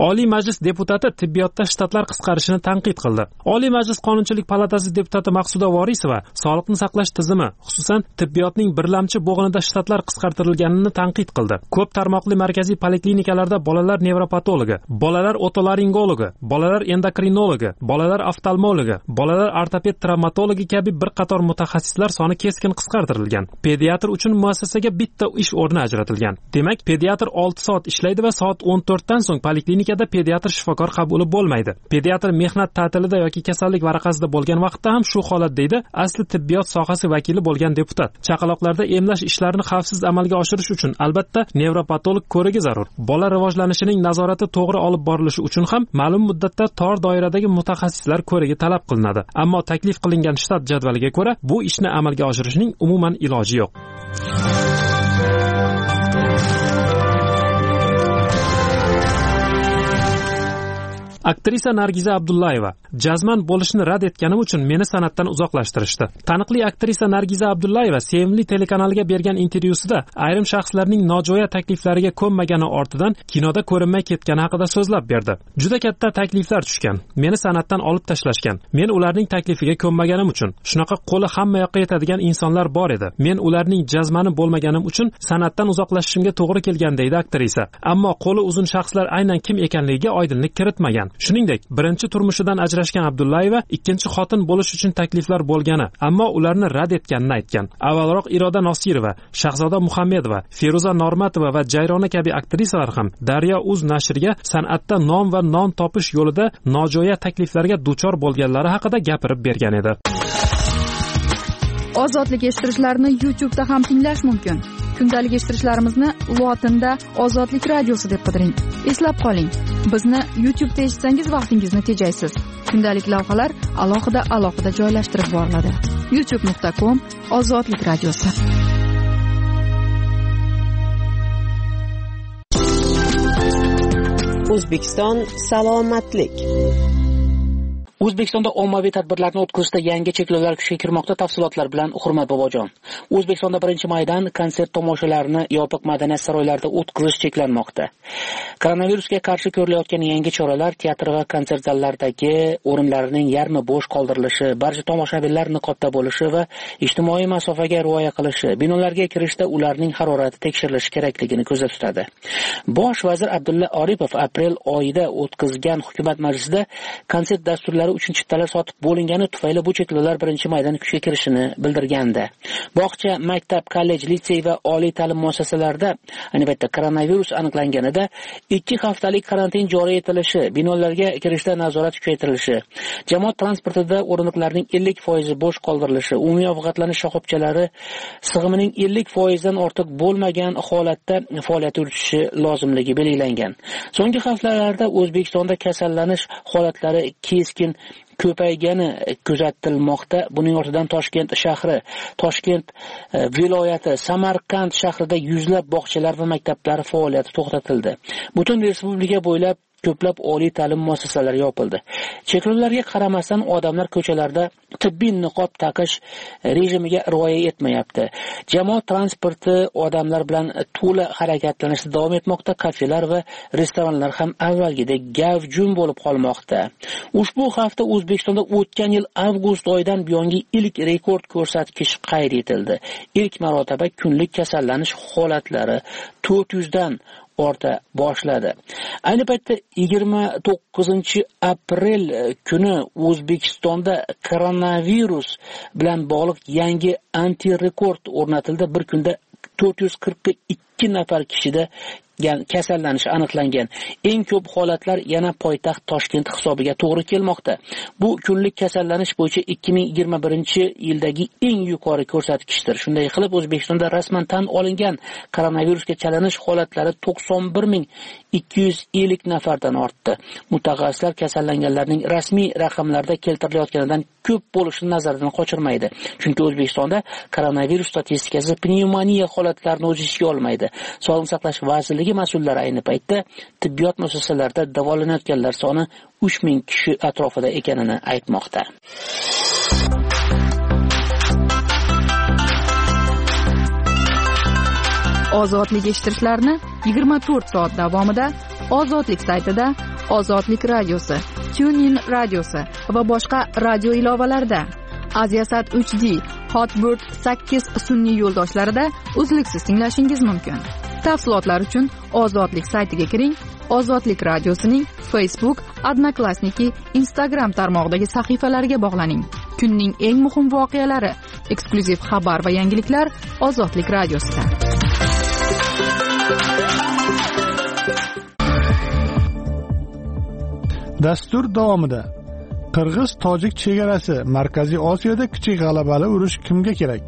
Oliy Majlis deputati tibbiyotda shtatlar qisqarishini tanqid qildi. Oliy Majlis Qonunchilik palatasi deputati Maqsuda Vorisova sog'liqni saqlash tizimi, xususan tibbiyotning birlamchi bo'g'inida shtatlar qisqartirilganini tanqid qildi. Ko'p tarmoqli markaziy poliklinikalarda bolalar nevropatologi, bolalar otolaringologi, bolalar endokrinologi, bolalar oftalmologi, bolalar ortoped travmatologi kabi bir qator mutaxassislar soni keskin qisqartirilgan. Pediatr uchun muassasaga bitta ish o'rni ajratilgan. Demak, pediatr olti soat ishlaydi va soat o'n to'rtdan so'ng poliklinikada pediatr shifokor qabuli bo'lmaydi. Pediatr mehnat ta'tilida yoki kasallik varaqasida bo'lgan vaqtda ham shu holat deydi asli tibbiyot sohasi vakili bo'lgan deputat. Chaqaloqlarda emlash ishlarini xavfsiz amalga oshirish uchun albatta nevropatolog ko'rigi zarur. Bola rivojlanishining nazorati to'g'ri olib borilishi uchun ham ma'lum muddatda tor doiradagi mutaxassislar ko'rigi talab qilinadi. Ammo taklif qilingan shtat jadvaliga ko'ra bu ishni amalga oshirishning umuman iloji yo'q. Aktrisa Nargiza Abdullayeva jazman bo'lishni rad etganim uchun meni san'atdan uzoqlashtirishdi. Taniqli aktrisa Nargiza Abdullayeva Sevimli telekanaliga bergan intervyusida ayrim shaxslarning nojo'ya takliflariga ko'nmagani ortidan kinoda ko'rinmay ketgani haqida so'zlab berdi. Juda katta takliflar tushgan. Meni san'atdan olib tashlashgan. Men ularning taklifiga ko'nmaganim uchun. Shunaqa qo'li hamma yoqqa yetadigan insonlar bor edi. Men ularning jazmani bo'lmaganim uchun san'atdan uzoqlashishimga to'g'ri kelgan deydi aktrisa. Ammo qo'li uzun shaxslar aynan kim ekanligiga oydinlik kiritmagan. Shuningdek, birinchi turmushidan ajrashgan Abdullayeva ikkinchi xotin bo'lish uchun takliflar bo'lgani, ammo ularni rad etganini aytgan. Avvalroq Iroda Nosirova, Shahzoda Muhammedova, Feruza Normatova va Jayrona kabi aktrisalar ham Daryo uz nashriga san'atda nom va non topish yo'lida nojo'ya takliflarga duchor bo'lganlari haqida gapirib bergan edi. Ozodlik eshittirishlarni YouTube'da ham tinglash mumkin. Kundalik eshittirishlarimizni lotinda Ozodlik radiosi deb qidiring. Eslab qoling, bizni YouTube'da eshitsangiz vaqtingizni tejaysiz. Kundalik lavhalar alohida alohida joylashtirib boriladi. youtube nuqta com Ozodlik radiosi. O'zbekiston salomatlik. O'zbekistonda ommaviy tadbirlarni o'tkazishda yangi cheklovlar kuchga kirmoqda. Tafsilotlar bilan Hurmat Bobojon. O'zbekistonda birinchi maydan konsert tomoshalarni yopiq madaniyat saroylarida o'tkazish cheklanmoqda. Koronavirusga qarshi ko'rilayotgan yangi choralar teatr va konsert zallaridagi o'rinlarning yarmi bo'sh qoldirilishi, barcha tomoshabinlar niqobda bo'lishi va ijtimoiy masofaga rioya qilishi, binolarga kirishda ularning harorati tekshirilishi kerakligini ko'zda tutadi. Bosh vazir Abdulla Oripov aprel oyida o'tkazgan hukumat majlisida konsert dasturlari uchun chiptalar sotib bo'lingani tufayli bu cheklovlar birinchi maydan kuchga kirishini bildirgandi. Bog'cha, maktab, kollej, litsey va oliy ta'lim muassasalarida ayni paytda koronavirus aniqlanganida ikki haftalik karantin joriy etilishi, binolarga kirishda nazorat kuchaytirilishi, jamoat transportida o'rindiqlarning ellik foizi bo'sh qoldirilishi, umumiy ovqatlanish shoxobchalari sig'imining ellik foizdan ortiq bo'lmagan holatda faoliyat yuritishi lozimligi belgilangan. So'nggi haftalarda O'zbekistonda kasallanish holatlari keskin ko'paygani kuzatilmoqda. Buning ortidan Toshkent shahri, Toshkent viloyati, Samarqand shahrida yuzlab bog'chalar va maktablar faoliyati to'xtatildi. Butun respublika bo'ylab ko'plab oliy ta'lim muassasalari yopildi. Cheklovlarga qaramasdan odamlar ko'chalarda tibbiy niqob taqish rejimiga rioya etmayapti. Jamoat transporti odamlar bilan to'la harakatlanishda davom etmoqda. Kafelar va restoranlar ham avvalgidek gavjum bo'lib qolmoqda. Ushbu hafta O'zbekistonda o'tgan yil avgust oyidan buyongi ilk rekord ko'rsatkich qayd etildi. Ilk marotaba kunlik kasallanish holatlari to'rt yuz dan orta boshladi. Ayni paytda yigirma to'qqizinchi aprel kuni O'zbekistonda koronavirus bilan bog'liq yangi antirekord o'rnatildi. Bir kunda to'rt yuz qirq ikki nafar kishida kasallanish aniqlangan. Eng ko'p holatlar yana poytaxt Toshkent hisobiga to'g'ri kelmoqda. Bu kunlik kasallanish bo'yicha ikki ming yigirma birinchi yildagi eng yuqori ko'rsatkichdir. Shunday qilib O'zbekistonda rasman tan olingan koronavirusga chalinish holatlari to'qson bir ming ikki yuz ellik nafardan ortdi. Mutaxassislar kasallanganlarning rasmiy raqamlarda keltirilayotganidan ko'p bo'lishini nazardan qochirmaydi. Chunki O'zbekistonda koronavirus statistikasi pnevmoniya holatlarini o'z ichiga olmaydi. Sog'liqni saqlash vazirligi mas'ullari ayni paytda tibbiyot muassasalarida davolanayotganlar soni uch ming kishi atrofida ekanini aytmoqda. Ozodlik eshittirishlarni yigirma to'rt soat davomida Ozodlik saytida Ozodlik radiosi, TuneIn radiosi va boshqa radio ilovalarda. Aziasat uch D, Hotbird sakkiz sun'iy yo'ldoshlarida uzluksiz tinglashingiz mumkin. Tafsilotlar uchun Ozodlik saytiga kiring. Ozodlik radiosining Facebook, Odnoklassniki, Instagram tarmog'idagi sahifalariga bog'laning. Kunning eng muhim voqealari, eksklyuziv xabar va yangiliklar Ozodlik radiosida. Dastur davomida Qirg'iz-Tojik chegarasi, Markaziy Osiyoda kichik g'alabali urush kimga kerak?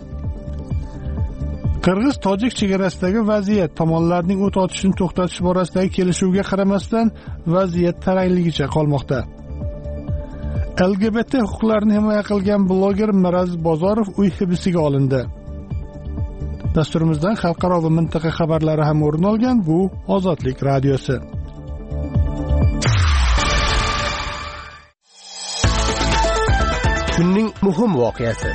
Qirg'iz-Tojik chegarasidagi vaziyat tomonlarning o't ochishni to'xtatish borasidagi kelishuvga qaramasdan vaziyat tarangligicha qolmoqda. L G B T huquqlarini himoya qilgan bloger Miraz Bozorov uy hibsiga olindi. Dasturimizdan xalqaro va mintaqa xabarlari ham o'rin olgan. Bu Ozodlik radiosi. Kunning muhim voqeasi.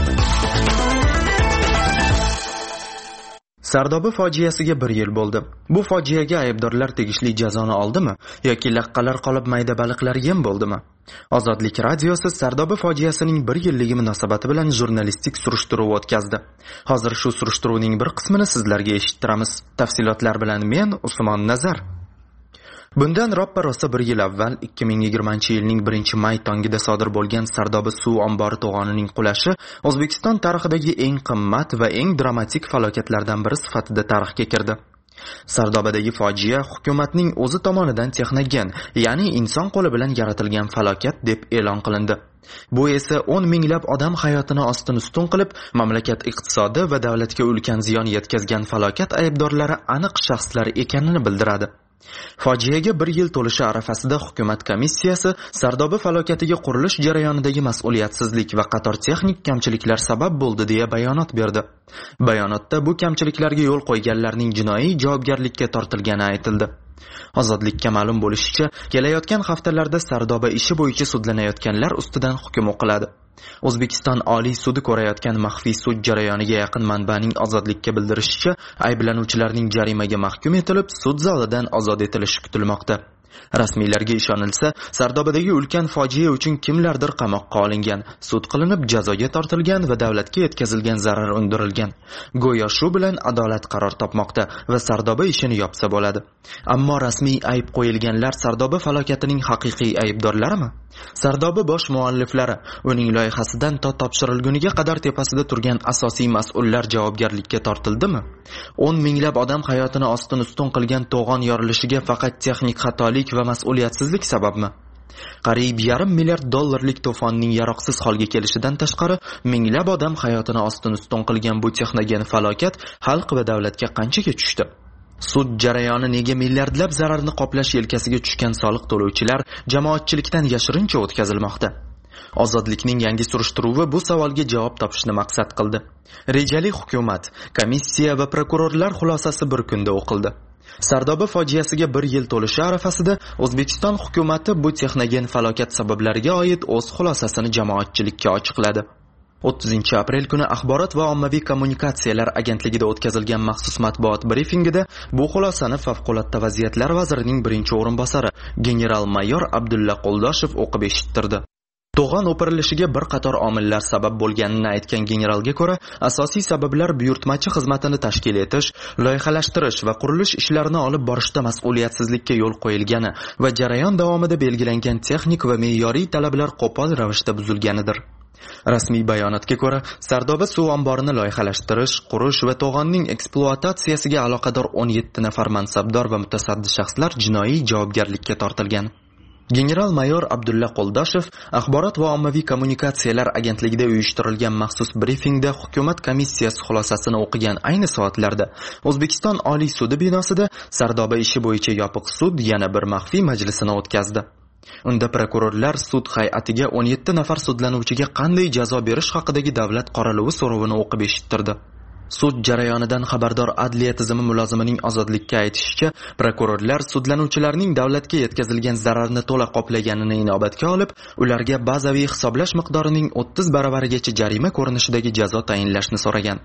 Sardoba fojiasiga bir yil bo'ldi. Bu fojiaga aybdorlar tegishli jazoni oldimi yoki laqqalar qolib mayda baliqlar yem bo'ldimi? Ozodlik radiosi Sardoba fojiasining bir yilligi munosabati bilan jurnalistik surishtiruv o'tkazdi. Hozir shu surishtiruvning bir qismini sizlarga eshittiramiz. Tafsilotlar bilan men Usmon Nazar. Bundan roppa-rosa bir yil avval ikki ming yigirmanchi yilning birinchi may tongida sodir bo'lgan Sardoba suv ombori to'g'onining qulashi O'zbekiston tarixidagi eng qimmat va eng dramatik falokatlardan biri sifatida tarixga kirdi. Sardobadagi fojia hukumatning o'zi tomonidan texnogen, ya'ni inson qo'li bilan yaratilgan falokat deb e'lon qilindi. Bu esa o'n minglab odam hayotini ostin-ustun qilib, mamlakat iqtisodi va davlatga ulkan ziyon yetkazgan falokat aybdorlari aniq shaxslar ekanini bildiradi. Fojiaga bir yil to'lishi arafasida hukumat komissiyasi Sardoba falokatiga qurilish jarayonidagi mas'uliyatsizlik va qator texnik kamchiliklar sabab bo'ldi deya bayonot berdi. Bayonotda bu kamchiliklarga yo'l qo'yganlarning jinoiy javobgarlikka tortilgani aytildi. Ozodlikka ma'lum bo'lishicha, kelayotgan haftalarda Sardoba ishi bo'yicha sudlanayotganlar ustidan hukm o'qiladi. O'zbekiston Oliy sudi ko'rayotgan maxfiy sud jarayoniga yaqin manbaning Ozodlikka bildirishicha, ayblanuvchilarning jarimaga mahkum etilib, sud zalidan ozod etilishi kutilmoqda. Rasmiylarga ishonilsa, Sardobadagi ulkan fojia uchun kimlardir qamoqqa olingan, sud qilinib jazoga tortilgan va davlatga yetkazilgan zarar undirilgan. Go'yo shu bilan adolat qaror topmoqda va Sardoba ishini yopsa bo'ladi. Ammo rasmiy ayb qo'yilganlar Sardoba falokatining haqiqiy aybdorlarimi? Sardoba bosh mualliflari, uning loyihasidan to topshirilguniga qadar tepasida turgan asosiy mas'ullar javobgarlikka tortildimi? o'n minglab odam hayotini ostin-ustun qilgan to'g'on yorilishiga faqat texnik xatolik va mas'uliyatsizlik sababmi? Qariyb yarim milliard dollarlik to'fonning yaroqsiz holga kelishidan tashqari, minglab odam hayotini ostin-ustun qilgan bu texnogen falokat xalq va davlatga qanchaga tushdi? Sud jarayoni nega milliardlab zararni qoplash yelkasiga tushgan soliq to'lovchilar jamoatchilikdan yashirincha o'tkazilmoqda? Ozodlikning yangi surishtiruvi bu savolga javob topishni maqsad qildi. Rejali hukumat, komissiya va prokurorlar xulosasi bir kunda o'qildi. Sardoba fojiasiga bir yil to'lishi arafasida O'zbekiston hukumatı bu texnogen falokat sabablariga oid o'z xulosasini jamoatchilikka ochiqladi. o'ttizinchi aprel kuni Axborot va ommaviy kommunikatsiyalar agentligida o'tkazilgan maxsus matbuot brifingida bu xulosani favqulodda vaziyatlar vazirining birinchi o'rinbosari general-mayor Abdulla Qo'ldoshev o'qib eshittirdi. To'g'on o'pirilishiga bir qator omillar sabab bo'lganini aytgan generalga ko'ra, asosiy sabablar buyurtmachi xizmatini tashkil etish, loyihalashtirish va qurilish ishlarini olib borishda mas'uliyatsizlikka yo'l qo'yilgani va jarayon davomida belgilangan texnik va me'yoriy talablar qo'pol ravishda buzilganidir. Rasmiy bayonotga ko'ra, Sardoba suv omborini loyihalashtirish, qurish va to'g'onning ekspluatatsiyasiga aloqador o'n yetti nafar mansabdor va mutasaddi shaxslar jinoiy javobgarlikka tortilgan. General-mayor Abdulla Qo'ldoshev Axborot va ommaviy kommunikatsiyalar agentligida uyushtirilgan maxsus brifingda hukumat komissiyasi xulosasini o'qigan ayni soatlarda O'zbekiston Oliy sudi binosida Sardoba ishi bo'yicha yopiq sud yana bir maxfiy majlisini o'tkazdi. Unda prokurorlar sud hay'atiga o'n yetti nafar sudlanuvchiga qanday jazo berish haqidagi davlat qoraluvi so'rovini o'qib eshittirdi. Sud jarayonidan xabardor adliya tizimi mulozimining Ozodlikka aytishicha, prokurorlar sudlanuvchilarning davlatga yetkazilgan zararni to'la qoplaganini inobatga olib, ularga bazaviy hisoblash miqdorining o'ttiz baravarigacha jarima ko'rinishidagi jazo tayinlashni so'ragan.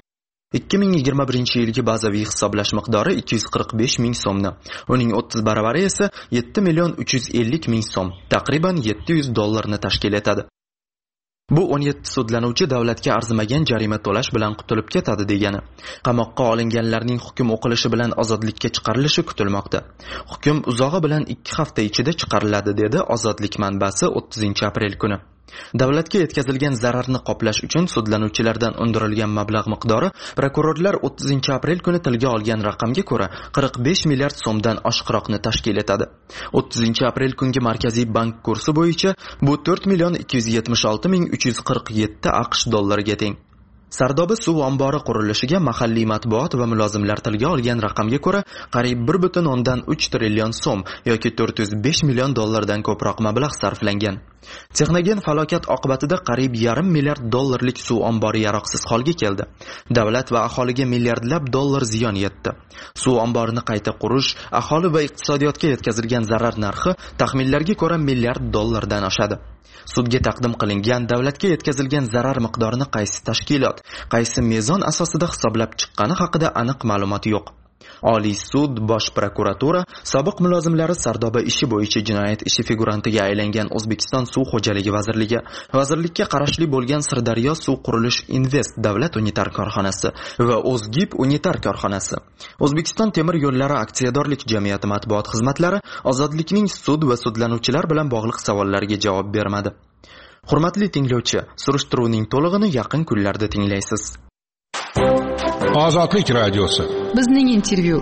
ikki ming yigirma birinchi yilgi bazaviy hisoblash miqdori ikki yuz qirq besh ming so'mni, uning o'ttiz baravari esa yetti million uch yuz ellik ming so'm, taqriban yetti yuz dollarni tashkil etadi. Bu o'n yetti sudlanuvchi davlatga arzimagan jarima to'lash bilan qutulib ketadi degani. Qamoqqa olinganlarning hukm o'qilishi bilan ozodlikka chiqarilishi kutilmoqda. Hukm uzog'i bilan ikki hafta ichida chiqariladi, dedi Ozodlik manbasi o'ttizinchi aprel kuni. Davlatga yetkazilgan zararni qoplash uchun sudlanuvchilardan undirilgan mablag' miqdori prokurorlar o'ttizinchi aprel kuni tilga olgan raqamga ko'ra qirq besh milliard so'mdan oshiqroqni tashkil etadi. o'ttizinchi aprel kungi Markaziy bank kursi bo'yicha bu to'rt million ikki yuz yetmish olti ming uch yuz qirq yetti aqsh dollariga teng. Sardoba suv ombori qurilishiga mahalliy matbuot va mulozimlar tilga olgan raqamga ko'ra qariyb bir butun o'ndan uch trillion so'm yoki to'rt yuz besh million dollardan ko'proq mablag' sarflangan. Texnogen falokat oqibatida qariyb yarim milliard dollarlik suv ombori yaroqsiz holga keldi. Davlat va aholiga milliardlab dollar ziyon yetdi. Suv omborini qayta qurish, aholi va iqtisodiyotga yetkazilgan zarar narxi taxminlarga ko'ra milliard dollardan oshadi. Sudga taqdim qilingan davlatga yetkazilgan zarar miqdorini qaysi tashkilot, qaysi mezon asosida hisoblab chiqqani haqida aniq ma'lumot yo'q. Oliy sud, Bosh prokuratura, sobiq mulozimlari Sardoba ishi bo'yicha jinoyat ishi figurantiga aylangan O'zbekiston Suv xo'jaligi vazirligi, vazirlikka qarashli bo'lgan Sirdaryo suv qurilish invest davlat unitar korxonasi va O'zgib unitar korxonasi, O'zbekiston temir yo'llari aksiyadorlik jamiyati matbuot xizmatlari Ozodlikning sud va sudlanuvchilar bilan bog'liq savollariga javob bermadi. Hurmatli tinglovchi, surishtiruvning to'lig'ini yaqin kunlarda tinglaysiz. Ozodlik radiosi. Bizning intervyu.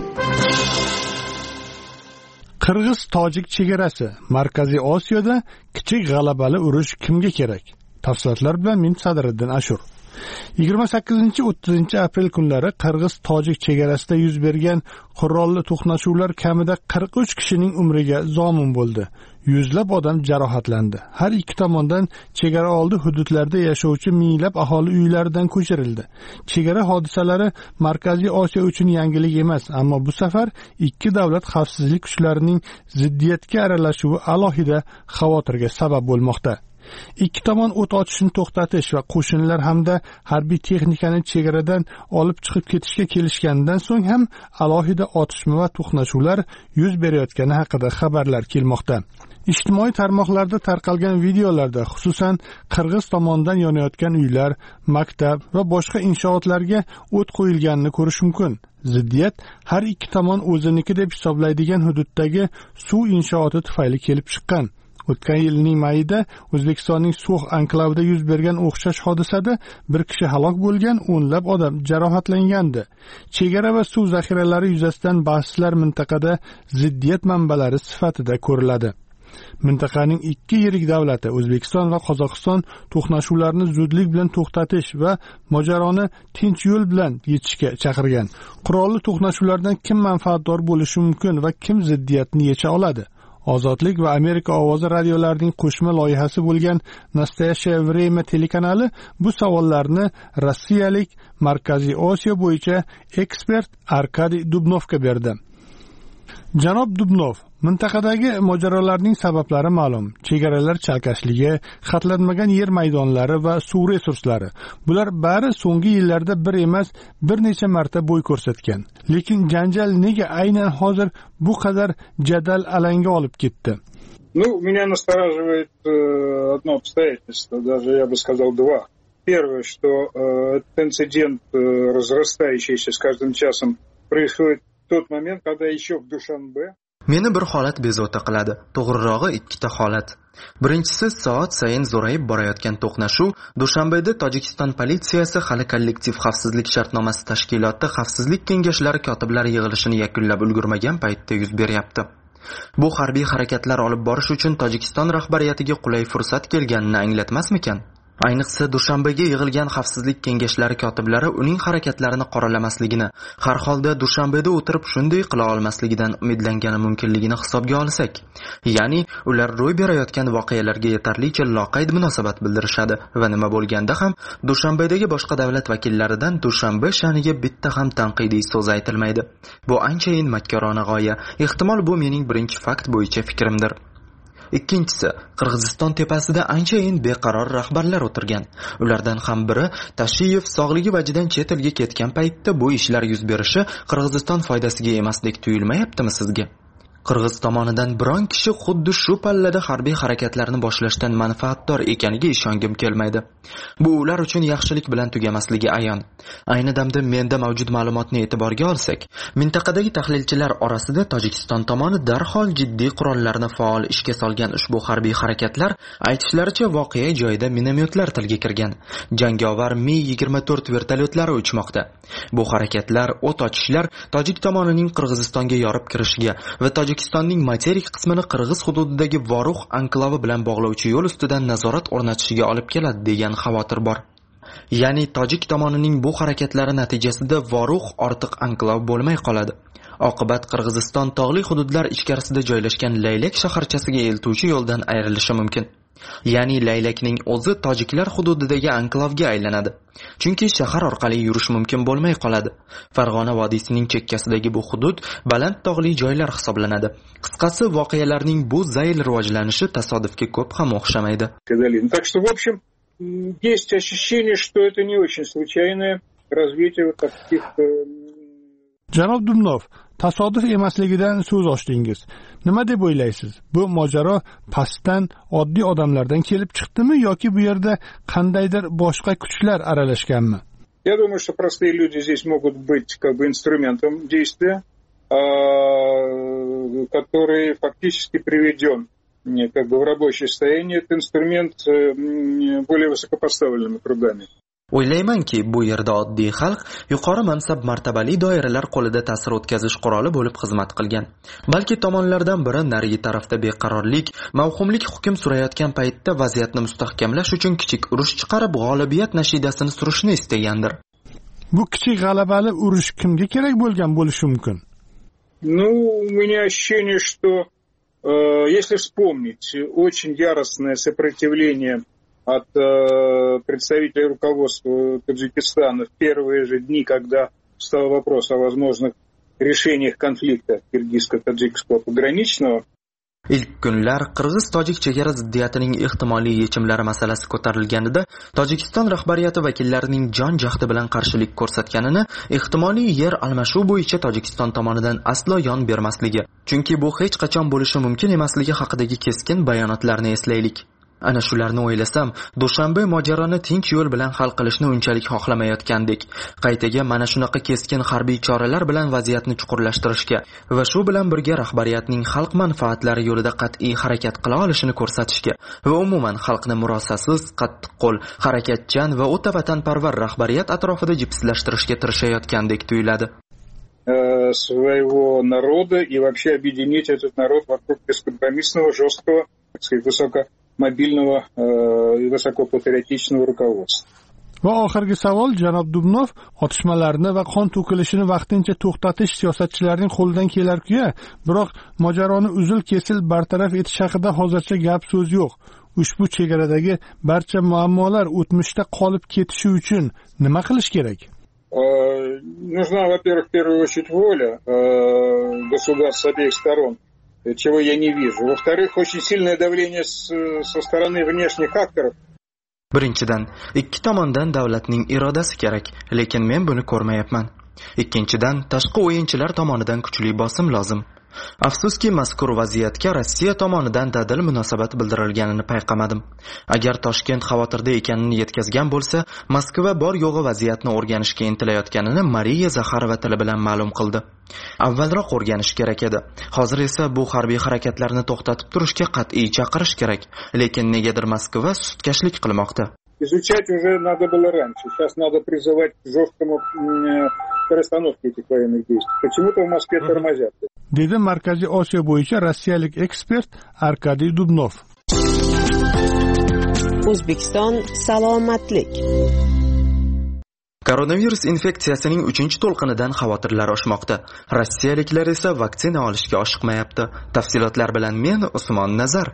Qirg'iz-tojik chegarasi. Markaziy Osiyoda kichik g'alabali urush kimga kerak? Tafsilotlar bilan men Sadriddin Ashur. yigirma sakkizinchi o'ttizinchi aprel kunlari Qirg'iz-tojik chegarasida yuz bergan qurolli to'qnashuvlar kamida qirq uch kishining umriga zomin bo'ldi. Yuzlab odam jarohatlandi. Har ikki tomondan chegara oldi hududlarda yashovchi minglab aholi uylaridan ko'chirildi. Chegara hodisalari Markaziy Osiyo uchun yangilik emas, ammo bu safar ikki davlat xavfsizlik kuchlarining ziddiyatga aralashuvi alohida xavotirga sabab bo'lmoqda. Ikki tomon o't ochishni to'xtatish va qo'shinlar hamda harbiy texnikani chegaradan olib chiqib ketishga kelishgandan so'ng ham alohida otishma va to'qnashuvlar yuz berayotgani haqida xabarlar kelmoqda. Ijtimoiy tarmoqlarda tarqalgan videolarda xususan qirg'iz tomonidan yonayotgan uylar, maktab va boshqa inshootlarga o't qo'yilganini ko'rish mumkin. Ziddiyat har ikki tomon o'ziniki deb hisoblaydigan hududdagi suv inshooti tufayli kelib chiqqan. O'tgan yilning mayida O'zbekistonning So'x anklavida yuz bergan o'xshash hodisada bir kishi halok bo'lgan, o'nlab odam jarohatlangandi. Chegara va suv zaxiralari yuzasidan bahslar mintaqada ziddiyat manbalari sifatida ko'riladi. Mintaqaning ikki yirik davlati O'zbekiston va Qozog'iston to'qnashuvlarni zudlik bilan to'xtatish va mojaroni tinch yo'l bilan yechishga chaqirgan. Qurolli to'qnashuvlardan kim manfaatdor bo'lishi mumkin va kim ziddiyatni yecha oladi? Ozodlik va Amerika ovozi radiolarining qo'shma loyihasi bo'lgan Nastoyashaya Vremya telekanali bu savollarni rossiyalik Markaziy Osiyo bo'yicha ekspert Arkadiy Dubnovga berdi. Janob Dubnov, mintaqadagi mojarolarning sabablari ma'lum. Chegaralar chalkashligi, xatlanmagan yer maydonlari va suv resurslari. Bular bari so'nggi yillarda bir emas, bir necha marta bo'y ko'rsatgan. Lekin janjal nega aynan hozir bu qadar jadal alanga olib ketdi? Ну, меня настораживает э, одно обстоятельство, даже я бы сказал два. Первое, что э, этот инцидент, э, разрастающийся с каждым часом, происходит в тот момент, когда еще в Душанбе. Meni bir holat bezovta qiladi. To'g'rirog'i ikkita holat. Birinchisi, soat sayin zo'rayib borayotgan to'qnashuv Dushanbeda Tojikiston politsiyasi hali kollektiv xavfsizlik shartnomasi tashkiloti xavfsizlik kengashlari kotiblari yig'ilishini yakunlab ulgurmagan paytda yuz beryapti. Bu harbiy harakatlar olib borish uchun Tojikiston rahbariyatiga qulay fursat kelganini anglatmasmikan? Ayniqsa Dushanbega yig'ilgan xavfsizlik kengashlari kotiblari uning harakatlarini qoralamasligini, har holda Dushanbeda o'tirib shunday qila olmasligidan umidlangani mumkinligini hisobga olsak, ya'ni ular ro'y berayotgan voqealarga yetarlicha loqayd munosabat bildirishadi va nima bo'lganda ham Dushanbedagi boshqa davlat vakillaridan Dushanbe sha'niga bitta ham tanqidiy so'z aytilmaydi. Bu anchayin makkorona g'oya. Ehtimol bu mening birinchi fakt bo'yicha fikrimdir. Ikkinchisi, Qirg'iziston tepasida anchayin beqaror rahbarlar o'tirgan. Ulardan ham biri Tashiyev sog'ligi vajidan chet elga ketgan paytda bu ishlar yuz berishi Qirg'iziston foydasiga emasdek tuyulmayaptimi sizga? Qirg'iz tomonidan biron kishi xuddi shu pallada harbiy harakatlarni boshlashdan manfaatdor ekaniga ishongim kelmaydi. Bu ular uchun yaxshilik bilan tugamasligi ayon. Ayni damda menda mavjud ma'lumotni e'tiborga olsak, mintaqadagi tahlilchilar orasida Tojikiston tomoni darhol jiddiy qurollarni faol ishga solgan ushbu harbiy harakatlar aytishlaricha voqea joyida minomyotlar tilga kirgan. Jangovar Mi yigirma to'rt vertolyotlari uchmoqda. Bu harakatlar, o't ochishlar Tojik tomonining Qirg'izistonga yorib kirishiga va Tojikistonning materik qismini Qirg'iz hududidagi Vorux anklavi bilan bog'lovchi yo'l ustidan nazorat o'rnatishiga olib keladi degan xavotir bor. Ya'ni Tojik tomonining bu harakatlari natijasida Vorux ortiq anklav bo'lmay qoladi. Oqibat Qirg'iziston tog'li hududlar ichkarisida joylashgan Laylak shaharchasiga eltuvchi yo'ldan ayrilishi mumkin. Ya'ni Laylakning o'zi tojiklar hududidagi anklavga aylanadi. Chunki shahar orqali yurish mumkin bo'lmay qoladi. Farg'ona vodiysining chekkasidagi bu hudud baland tog'li joylar hisoblanadi. Qisqasi, voqealarning bu zayl rivojlanishi tasodifga ko'p ham o'xshamaydi. Так что, в общем, есть ощущение, что это не очень случайное развитие вот таких. Janob Dumnov, tasodif emasligidan so'z ochdingiz. Nima deb o'ylaysiz? Bu mojaro pastdan oddiy odamlardan kelib chiqdimi yoki bu yerda qandaydir boshqa kuchlar aralashganmi? Я думаю, что простые люди здесь могут быть как бы инструментом действия, который фактически приведен как бы в рабочее состояние. Это инструмент более высокопоставленными кругами. O'ylaymanki, bu yerda oddiy xalq yuqori mansab martabali doiralar qo'lida ta'sir o'tkazish quroli bo'lib xizmat qilgan. Balki tomonlardan biri narigi tarafda beqarorlik, mavhumlik hukm surayotgan paytda vaziyatni mustahkamlash uchun kichik urush chiqarib g'olibiyat nashidasini surishni istagandir. Bu kichik g'alabali urush kimga kerak bo'lgan bo'lishi mumkin? Ну, у меня ощущение, что э, если вспомнить очень яростное сопротивление от э, представителей руководства Таджикистана в первые же дни, когда встал вопрос о возможных решениях конфликта киргизско-таджикского пограничного. Ilk kunlar Qirg'iz-Tojik chegara ziddiyatining ehtimoliy yechimlari masalasi ko'tarilganida Tojikiston rahbariyati vakillarining jon jahdi bilan qarshilik ko'rsatganini, ehtimoliy yer almashuv bo'yicha Tojikiston tomonidan aslo yon bermasligi, chunki bu hech qachon bo'lishi mumkin emasligi haqidagi keskin bayonotlarni eslaylik. Ana shularni o'ylasam, Dushanbe mojaroni tinch yo'l bilan hal qilishni unchalik xohlamayotgandek, qaytaga mana shunaqa keskin harbiy choralar bilan vaziyatni chuqurlashtirishga va shu bilan birga rahbariyatning xalq manfaatlari yo'lida qat'iy harakat qila olishini ko'rsatishga va umuman xalqni murosasiz, qattiqqo'l, harakatchan va o'ta vatanparvar rahbariyat atrofida jipslashtirishga tirishayotgandek tuyuladi. Своего народа и вообще объединить этот народ вокруг бескомпромиссного, жесткого, так сказать, высоко мобильного и высокопатриотичного руководства. Va oxirgi savol, janob Dumnov, otishmalarni va qon to'kilishini vaqtincha to'xtatish siyosatchilarning qo'lidan kelar-ku, biroq mojaroni uzil-kesil bartaraf etish haqida hozircha gap so'z yo'q. Ushbu chegaradagi barcha muammolar o'tmishda qolib ketishi uchun nima qilish kerak? Нужна, во-первых, в первую очередь воля государств с обеих сторон, чего я не вижу. Во-вторых, очень сильное давление со стороны внешних акторов. Birinchidan, ikki tomondan davlatning irodasi kerak, lekin men buni ko'rmayapman. Ikkinchidan, tashqi o'yinchilar tomonidan kuchli bosim lozim. Afsuski, mazkur vaziyatga Rossiya tomonidan dadil munosabat bildirilganini payqamadim. Agar Toshkent xavotirda ekanini yetkazgan bo'lsa, Moskva bor yo'g'i vaziyatni o'rganishga intilayotganini Mariya Zaxarova tili bilan ma'lum qildi. Avvalroq o'rganish kerak edi. Hozir esa bu harbiy harakatlarni to'xtatib turishga qat'iy chaqirish kerak, lekin negadir Moskva sustkashlik qilmoqda. Изучать уже надо было раньше. Сейчас надо призывать к жесткому перестановке этих военных действий. Почему-то в Москве тормозят. Dedi Markaziy Osiyo bo'yicha rossiyalik ekspert Arkadiy Dubnov. O'zbekiston salomatlik. Koronavirus infeksiyasining uchinchi to'lqinidan xavotirlar oshmoqda. Rossiyaliklar esa vaksina olishga oshiqmayapti. Tafsilotlar bilan men Usmon Nazar.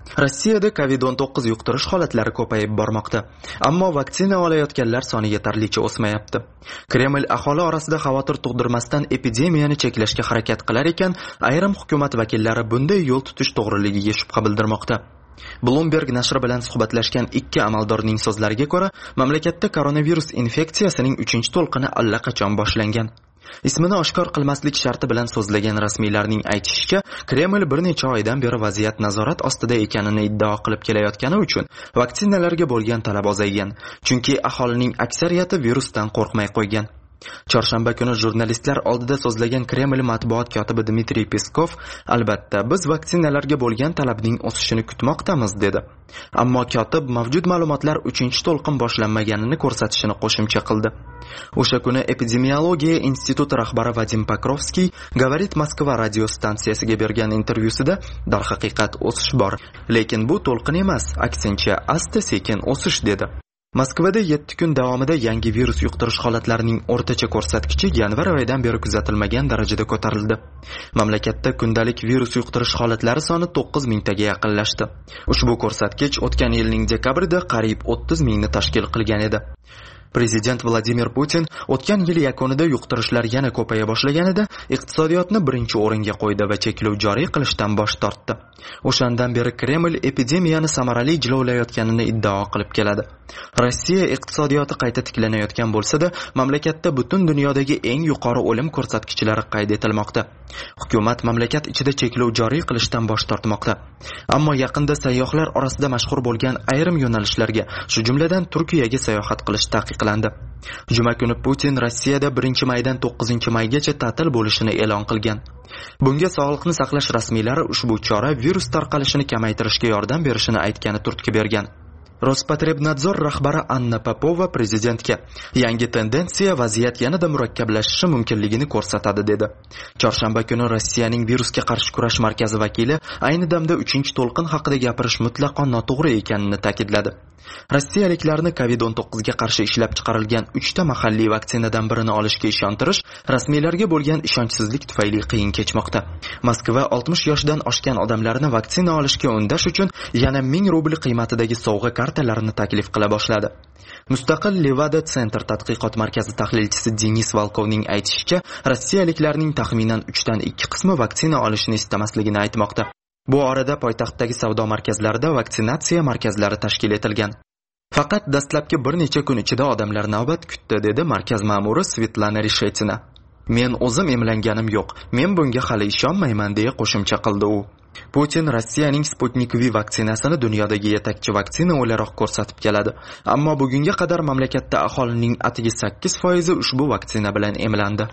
Rossiyada covid o'n to'qqiz yuqtirish holatlari ko'payib bormoqda, ammo vaksina olayotganlar soni yetarlicha o'smayapti. Kreml aholi orasida xavotir tug'dirmasdan epidemiyani cheklashga harakat qilar ekan, ayrim hukumat vakillari bunday yo'l tutish to'g'riligiga shubha bildirmoqda. Bloomberg nashri bilan suhbatlashgan ikki amaldorning so'zlariga ko'ra, mamlakatda koronavirus infeksiyasining uchinchi to'lqini allaqachon boshlangan. Ismini oshkor qilmaslik sharti bilan so'zlagan rasmiylarning aytishicha, Kreml bir necha oydan beri vaziyat nazorat ostida ekanini iddao qilib kelayotgani uchun vaksinalarga bo'lgan talab ozaygan, chunki aholining aksariyati virusdan qo'rqmay qo'ygan. Chorshanba kuni jurnalistlar oldida so'zlagan Kreml matbuot kotibi Dmitriy Peskov, albatta biz vaksinalarga bo'lgan talabning o'sishini kutmoqdamiz dedi. Ammo kotib mavjud ma'lumotlar uchinchi to'lqin boshlanmaganini ko'rsatishini qo'shimcha qildi. O'sha kuni epidemiologiya instituti rahbari Vadim Pokrovskiy Говорит Moskva radio stansiyasiga bergan intervyusida darhaqiqat o'sish bor, lekin bu to'lqin emas, aksincha asta-sekin o'sish dedi. Moskvada yetti kun davomida yangi virus yuqtirish holatlarining o'rtacha ko'rsatkichi yanvar oyidan beri kuzatilmagan darajada ko'tarildi. Mamlakatda kundalik virus yuqtirish holatlari soni to'qqiz mingtaga yaqinlashdi. Ushbu ko'rsatkich o'tgan yilning dekabrida qariyb o'ttiz mingni tashkil qilgan edi. Prezident Vladimir Putin o'tgan yil yakunida yuqtirishlar yana ko'paya boshlaganida iqtisodiyotni birinchi o'ringa qo'ydi va cheklov joriy qilishdan bosh tortdi. O'shandan beri Kreml epidemiyani samarali jilovlayotganini iddao qilib keladi. Rossiya iqtisodiyoti qayta tiklanayotgan bo'lsa-da, mamlakatda butun dunyodagi eng yuqori o'lim ko'rsatkichlari qayd etilmoqda. Hukumat mamlakat ichida cheklov joriy qilishdan bosh tortmoqda. Ammo yaqinda sayyohlar orasida mashhur bo'lgan ayrim yo'nalishlarga, shu jumladan Turkiyaga sayohat qilish taqiqlandi. Juma kuni Putin Rossiyada birinchi maydan to'qqizinchi maygacha ta'til bo'lishini e'lon qilgan. Bunga sog'liqni saqlash rasmiylari ushbu chora virus tarqalishini kamaytirishga yordam berishini aytgani turtki bergan. Rospotrebnadzor rahbari Anna Popova prezidentga yangi tendensiya vaziyat yanada murakkablashishi mumkinligini ko'rsatadi dedi. Chorshanba kuni Rossiyaning virusga qarshi kurash markazi vakili ayni damda uchinchi to'lqin haqida gapirish mutlaqo noto'g'ri ekanini ta'kidladi. Rossiyaliklarni covid o'n to'qqiz ga qarshi ishlab chiqarilgan uchta mahalliy vaksinadan birini olishga ishontirish rasmiylarga bo'lgan ishonchsizlik tufayli qiyin kechmoqda. Moskva oltmish yoshdan oshgan odamlarni vaksina olishga undash uchun yana ming rubl qiymatidagi sovg'a kartalarini taklif qila boshladi. Mustaqil Levada Center tadqiqot markazi tahlilchisi Denis Volkovning aytishicha, rossiyaliklarning taxminan uchdan ikki qismi vaksina olishni istamasligini aytmoqda. Bu orada poytaxtdagi savdo markazlarida vaksinatsiya markazlari tashkil etilgan. Faqat dastlabki bir necha kun ichida odamlar navbat kutdi, dedi markaz ma'muri Svetlana Rishetina. Men o'zim emlanganim yo'q, men bunga hali ishonmayman, deya qo'shimcha qildi u. Putin Rossiyaning Sputnik V vaksinasini dunyodagi yetakchi vaksina o'laroq ko'rsatib keladi. Ammo bugunga qadar mamlakatda aholining atigi sakkiz foizi ushbu vaksina bilan emlandi.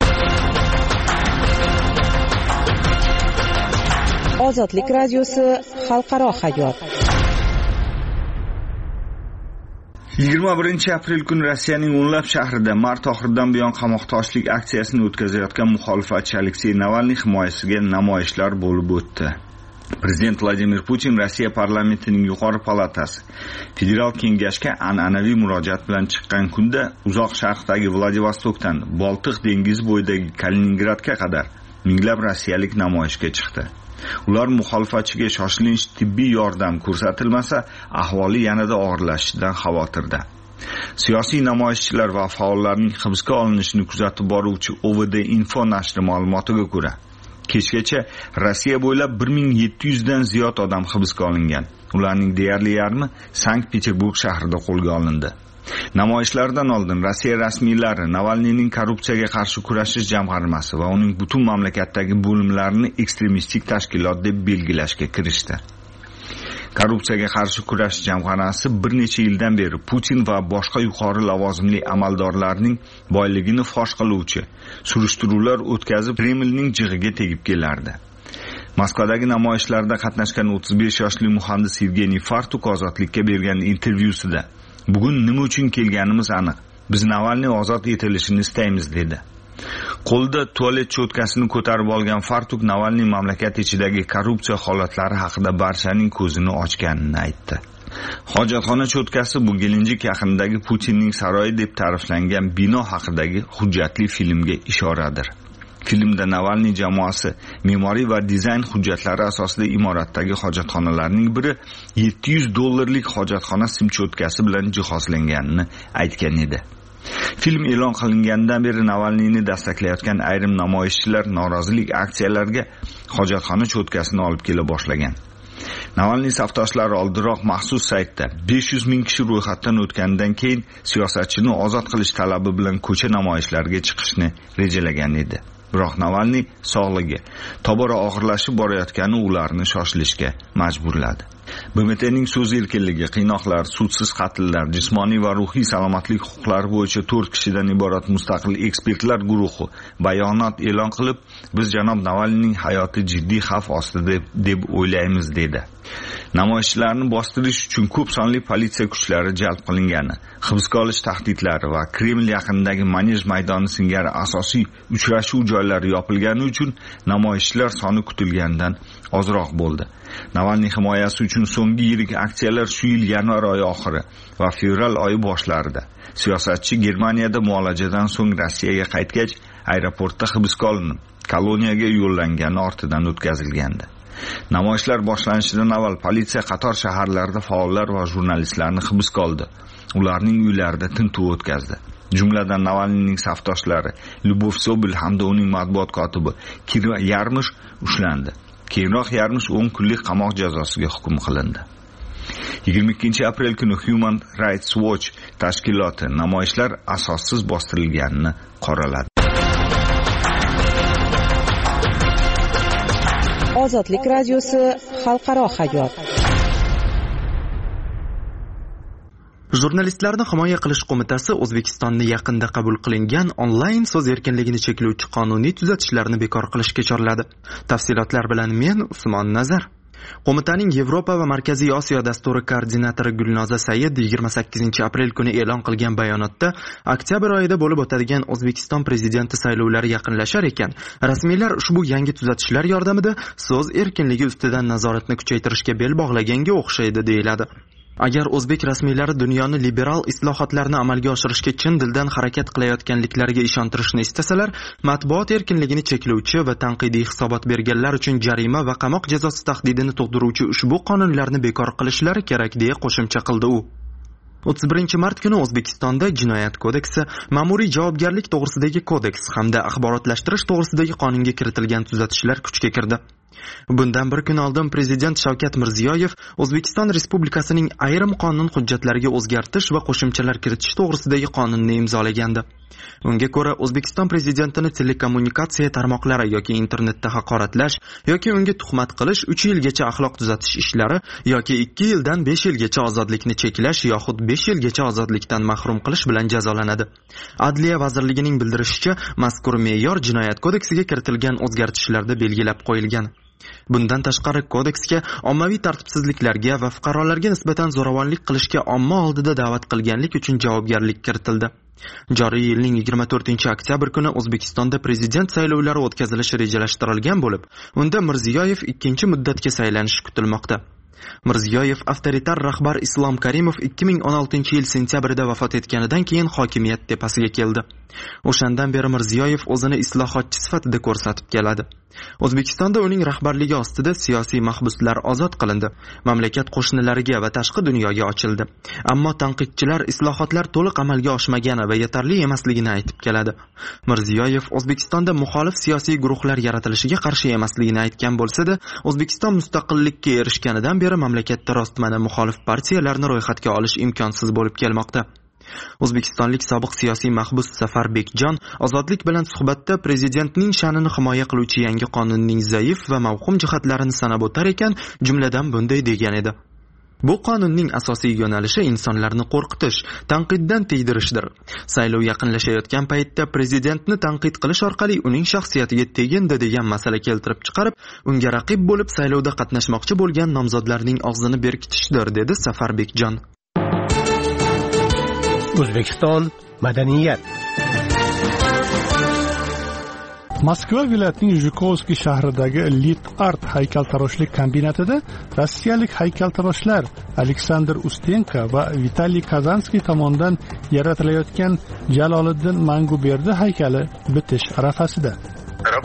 Ozodlik radiosi xalqaro hayot. yigirma birinchi aprel kuni Rossiyaning o'nlab shahrida mart oxiridan buyon qamoqtoshlik aksiyasini o'tkazayotgan muxolifatchi Aleksey Navalniy himoyasiga namoyishlar bo'lib o'tdi. Prezident Vladimir Putin Rossiya parlamentining yuqori palatasi federal kengashga an'anaviy murojaat bilan chiqqan kunda uzoq sharqdagi Vladivostokdan Boltiq dengizi bo'yidagi Kaliningradga qadar minglab rossiyalik namoyishga chiqdi. Ular muxolifatchiga shoshilinch tibbiy yordam ko'rsatilmasa, ahvoli yanada og'irlashishidan xavotirda. Siyosiy namoyishchilar va faollarning hibsga olinishini kuzatib boruvchi O V D Info nashri ma'lumotiga ko'ra, kechgacha Rossiya bo'ylab bir ming yetti yuz dan ziyod odam hibsga olingan. Ularning deyarli yarmi Sankt-Peterburg shahrida qo'lga olindi. Namoyishlardan oldin Rossiya rasmiylari Navalniyning korrupsiyaga qarshi kurashish jamg'armasi va uning butun mamlakatdagi bo'limlarini ekstremistik tashkilot deb belgilashga kirishdi. Korrupsiyaga qarshi kurash jamg'armasi bir necha yildan beri Putin va boshqa yuqori lavozimli amaldorlarning boyligini fosh qiluvchi surishtiruvlar o'tkazib Kremlning jig'iga tegib kelardi. Moskvadagi namoyishlarda qatnashgan o'ttiz besh yoshli muhandis Evgeniy Fartuk Ozodlikka bergan intervyusida bugun nima uchun kelganimiz aniq. Biz Navalniy ozod etilishini istaymiz, dedi. Qo'lda tualet cho'tkasini ko'tarib olgan Fartuk Navalniy mamlakat ichidagi korrupsiya holatlari haqida barchaning ko'zini ochganini aytdi. Hojatxona cho'tkasi bu Gelenjik yaqinidagi Putinning saroyi deb ta'riflangan bino haqidagi hujjatli filmga ishoradir. Filmda Navalniy jamoasi me'moriy va dizayn hujjatlari asosida imoratdagi hojatxonalarning biri yetti yuz dollarlik hojatxona simcho'tkasi bilan jihozlanganini aytgan edi. Film e'lon qilingandan beri Navalniyni dastaklayotgan ayrim namoyishchilar norozilik aksiyalariga hojatxona cho'tkasini olib kela boshlagan. Navalniy safdoshlari oldinroq maxsus saytda besh yuz ming kishi ro'yxatdan o'tgandan keyin siyosatchini ozod qilish talabi bilan ko'cha namoyishlariga chiqishni rejalagan edi. Biroq Navalniy sog'ligi tobora og'irlashib borayotgani ularni shoshilishga majburladi. B M T'ning so'z erkinligi, qiynoqlar, sudsiz qatllar, jismoniy va ruhiy salomatlik huquqlari bo'yicha to'rt kishidan iborat mustaqil ekspertlar guruhi bayonot e'lon qilib, biz janob Navalniyning hayoti jiddiy xavf ostida deb o'ylaymiz dedi. Namoyishchilarni bostirish uchun ko'p sonli politsiya kuchlari jalb qilingani, hibsga olish tahdidlari va Kreml yaqinidagi Manej maydoni singari asosiy uchrashuv joylari yopilgani uchun namoyishchilar soni kutilgandan ozroq bo'ldi. Navalniy himoyasi uchun so'nggi yirik aksiyalar shu yil yanvar oyi oxiri va fevral oyi boshlarida. Siyosatchi Germaniyada muolajadan so'ng Rossiyaga qaytgach, aeroportda hibsga olinib, koloniyaga yo'llangani ortidan o'tkazilgandi. Namoyishlar boshlanishidan avval politsiya qator shaharlarda faollar va jurnalistlarni hibsga oldi. Ularning uylarida tintuv o'tkazdi. Jumladan Navalniyning safdoshlari Lyubov Sobol hamda uning matbuot kotibi Kira Yarmish ushlandi. Keyinroq Yarmish o'n kunlik qamoq jazosiga hukm qilindi. yigirma ikkinchi aprel kuni Human Rights Watch tashkiloti namoyishlar asossiz bostirilganini qoraladi. Ozodlik radiosi xalqaro hayot. Jurnalistlarni himoya qilish qo'mitasi O'zbekistonda yaqinda qabul qilingan onlayn so'z erkinligini cheklovchi qonuniy tuzatishlarni bekor qilishga chorladi. Tafsilotlar bilan men Usmon Nazar. Qo'mitaning Yevropa va Markaziy Osiyo dasturi koordinatori Gulnoza Said yigirma sakkizinchi aprel kuni e'lon qilgan bayonotda oktyabr oyida bo'lib o'tadigan O'zbekiston prezidenti saylovlari yaqinlashar ekan, rasmiylar ushbu yangi tuzatishlar yordamida so'z erkinligi ustidan nazoratni kuchaytirishga bel bog'laganga o'xshaydi deyiladi. Agar o'zbek rasmiylari dunyoni liberal islohotlarni amalga oshirishga chin dildan harakat qilayotganliklariga ishontirishni istasalar, matbuot erkinligini cheklovchi va tanqidiy hisobot berganlar uchun jarima va qamoq jazosi tahdidini tug'diruvchi ushbu qonunlarni bekor qilishlari kerak deya qo'shimcha qildi u. o'ttiz birinchi mart kuni O'zbekistonda Jinoyat kodeksi, Ma'muriy javobgarlik to'g'risidagi kodeks hamda axborotlashtirish to'g'risidagi qonunga kiritilgan tuzatishlar kuchga kirdi. Bundan bir kun oldin Prezident Shavkat Mirziyoyev O'zbekiston Respublikasining ayrim qonun hujjatlariga o'zgartish va qo'shimchalar kiritish to'g'risidagi qonunni imzolagandi. Unga ko'ra, O'zbekiston prezidentini telekommunikatsiya tarmoqlari yoki internetda haqoratlash yoki unga tuhmat qilish uch yilgacha axloq tuzatish ishlari yoki ikki yildan besh yilgacha ozodlikni cheklash yoxud besh yilgacha ozodlikdan mahrum qilish bilan jazolanadi. Adliya vazirligining bildirishicha, mazkur me'yor Jinoyat kodeksiga kiritilgan o'zgartishlarda belgilab qo'yilgan. Bundan tashqari kodeksga ommaviy tartibsizliklarga va fuqarolarga nisbatan zo'ravonlik qilishga omma oldida da'vat qilganlik uchun javobgarlik kiritildi. Joriy yilning yigirma to'rtinchi oktyabr kuni O'zbekistonda prezident saylovlari o'tkazilishi rejalashtirilgan bo'lib, unda Mirziyoyev ikkinchi muddatga saylanishi kutilmoqda. Mirziyoyev avtoritar rahbar Islom Karimov ikki ming o'n oltinchi yil sentyabrida vafot etganidan keyin hokimiyat tepasiga keldi. O'shandan beri Mirziyoyev o'zini islohotchi sifatida ko'rsatib keladi. O'zbekistonda uning rahbarligi ostida siyosiy mahbuslar ozod qilindi, mamlakat qo'shnilariga va tashqi dunyoga ochildi. Ammo tanqidchilar islohotlar to'liq amalga oshmagani va yetarli emasligini aytib keladi. Mirziyoyev O'zbekistonda muxolif siyosiy guruhlar yaratilishiga qarshi emasligini aytgan bo'lsa-da, O'zbekiston mustaqillikka erishganidan beri mamlakatda rostmana muxolif partiyalarni ro'yxatga olish imkonsiz bo'lib kelmoqda. O'zbekistonlik sobiq siyosiy mahbus Safar Bekjon ozodlik bilan suhbatda prezidentning sha'nini himoya qiluvchi yangi qonunning zaif va mavhum jihatlarini sanab o'tar ekan, jumladan bunday degan edi: Bu qonunning asosiy yo'nalishi insonlarni qo'rqitish, tanqiddan tiydirishdir. Saylov yaqinlashayotgan paytda prezidentni tanqid qilish orqali uning shaxsiyatiga tegindi degan masala keltirib chiqarib, unga raqib bo'lib saylovda qatnashmoqchi bo'lgan nomzodlarning og'zini berkitishdir, dedi Safar Bekjon. O'zbekiston madaniyat. Moskva viloyatining Zhukovskiy shahridagi Lit Art haykaltaroshlik kombinatida rossiyalik haykaltaroshlar Aleksandr Ustenko va Vitaliy Kazanskiy tomonidan yaratilayotgan Jaloliddin Manguberdi haykali bitish arafasida.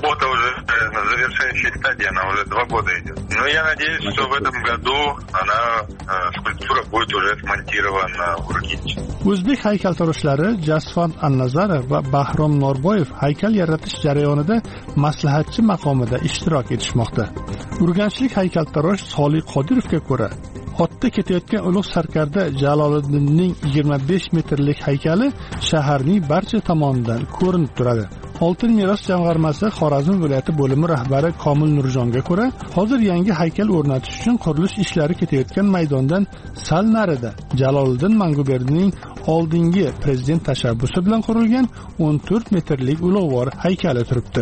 завершающей стадии, она уже два года идет. Но я надеюсь, что в этом году она, скульптура будет уже смонтирована в Urganch. O'zbek haykaltaroshlari Jasfand Annazarov va Bahrom Norboyev haykal yaratish jarayonida maslahatchi maqomida ishtirok etishmoqda. Urganchlik haykaltarosh Solih Qodirovga ko'ra, otda ketayotgan ulug' sarkarda Jaloliddinning yigirma besh metrlik haykali shaharning barcha tomonidan ko'rinib turadi. Oltin meros jamg'armasi Xorazm viloyati bo'limi rahbari Komil Nurjonga ko'ra, hozir yangi haykal o'rnatish uchun qurilish ishlari ketayotgan maydondan sal narida Jaloliddin Manguberdining oldingi prezident tashabbusi bilan qurilgan o'n to'rt metrlik ulug'vor haykali turibdi.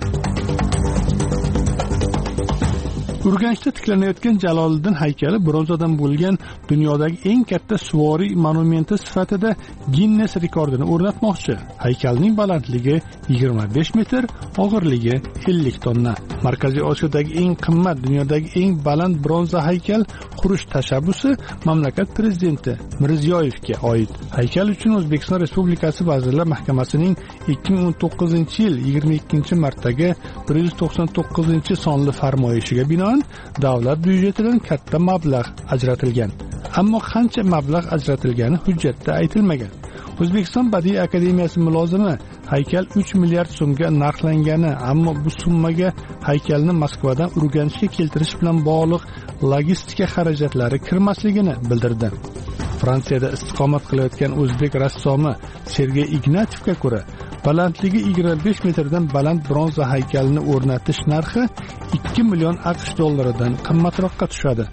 Urganchda tiklanayotgan Jaloliddin haykali bronzadan bo'lgan dunyodagi eng katta suvoriy monumenti sifatida Guinness rekordini o'rnatmoqchi. Haykalning balandligi yigirma besh metr, og'irligi ellik tonna. Markaziy Osiyodagi eng qimmat, dunyodagi eng baland bronza haykal qurish tashabbusi mamlakat prezidenti Mirziyoyevga oid. Haykal uchun O'zbekiston Respublikasi Vazirlar Mahkamasining ikki ming o'n to'qqizinchi yil yigirma ikkinchi martdagi bir yuz to'qson to'qqizinchi sonli farmoyishiga binoan davlat byudjetidan katta mablag' ajratilgan. Ammo qancha mablag' ajratilgani hujjatda aytilmagan. O'zbekiston Badiiy akademiyasi mulozimi haykal uch milliard so'mga narxlangani, ammo bu summaga haykalni Moskvadan Urganchga keltirish bilan bog'liq logistika xarajatlari kirmasligini bildirdi. Fransiyada istiqomat qilayotgan o'zbek rassomi Sergey Ignatyevga ko'ra, balandligi yigirma besh metrdan baland bronza haykalini o'rnatish narxi ikki million AQSh dollaridan qimmatroqqa tushadi.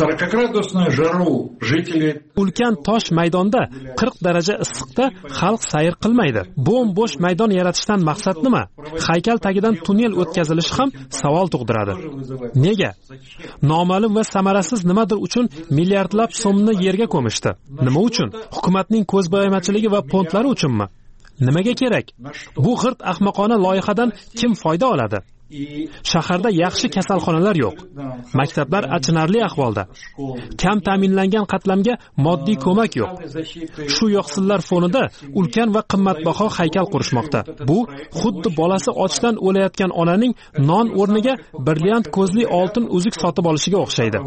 Ulkan tosh maydonda qirq daraja issiqda xalq sayr qilmaydi. Bo'm-bo'sh maydon yaratishdan maqsad nima? Haykal tagidan tunnel o'tkazilishi ham savol tug'diradi. Nega? Noma'lum va samarasiz nimadir uchun milliardlab so'mni yerga ko'mishdi. Nima uchun? Hukumatning ko'zbo'yamachiligi va fondlari uchunmi? Nimaga kerak? Bu g'irt ahmoqona loyihadan kim foyda oladi? Shaharda yaxshi kasalxonalar yo'q. Maktablar achinarli ahvolda. Kam ta'minlangan qatlamga moddiy ko'mak yo'q. Shu yo'qsillar fonida ulkan va qimmatbaho haykal qurishmoqda. Bu xuddi bolasi ochdan o'layotgan onaning non o'rniga brilliant ko'zli oltin uzuk sotib olishiga o'xshaydi.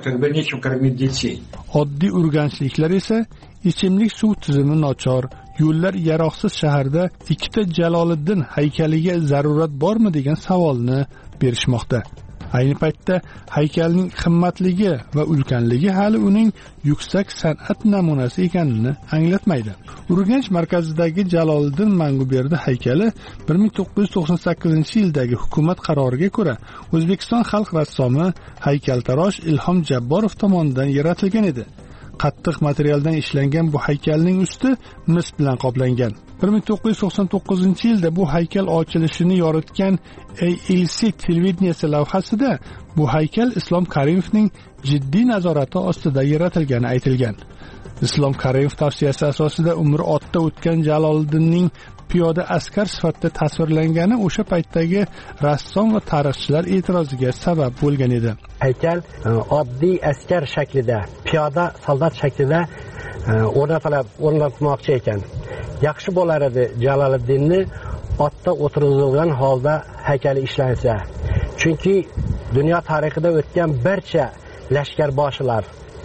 Oddiy urganchliklar esa ichimlik suv tizimi nochor, yo'llar yaroqsiz shaharda ikkita Jaloliddin haykaliga zarurat bormi degan savolni berishmoqda. Ayni paytda haykalning qimmatligi va ulkanligi hali uning yuksak san'at namunasi ekanini anglatmaydi. Urganch markazidagi Jaloliddin Manguberdi haykali bir ming to'qqiz yuz to'qson sakkizinchi yildagi hukumat qaroriga ko'ra O'zbekiston xalq rassomi haykaltarosh Ilhom Jabborov tomonidan yaratilgan edi. Qattiq materialdan ishlangan bu haykalning usti mis bilan qoplangan. bir ming to'qqiz yuz to'qson to'qqizinchi yilda bu haykal ochilishini yoritgan A L C televideniyasi lavhasida bu haykal Islom Karimovning jiddiy nazorati ostida yaratilgani aytilgan. Islom Karimov tavsiyasi asosida umri otda o'tgan Jaloliddinning piyoda askar sifatida tasvirlangani o'sha paytdagi rassom va tarixchilar e'tiroziga sabab bo'lgan edi. Haykal oddiy askar shaklida, piyoda soldat shaklida o'rnatilib o'rnatmoqchi ekan. Yaxshi bo'lar edi Jaloliddinni otda o'tirilgan holda haykali ishlansa. Chunki dunyo tarixida o'tgan barcha lashkarboshilar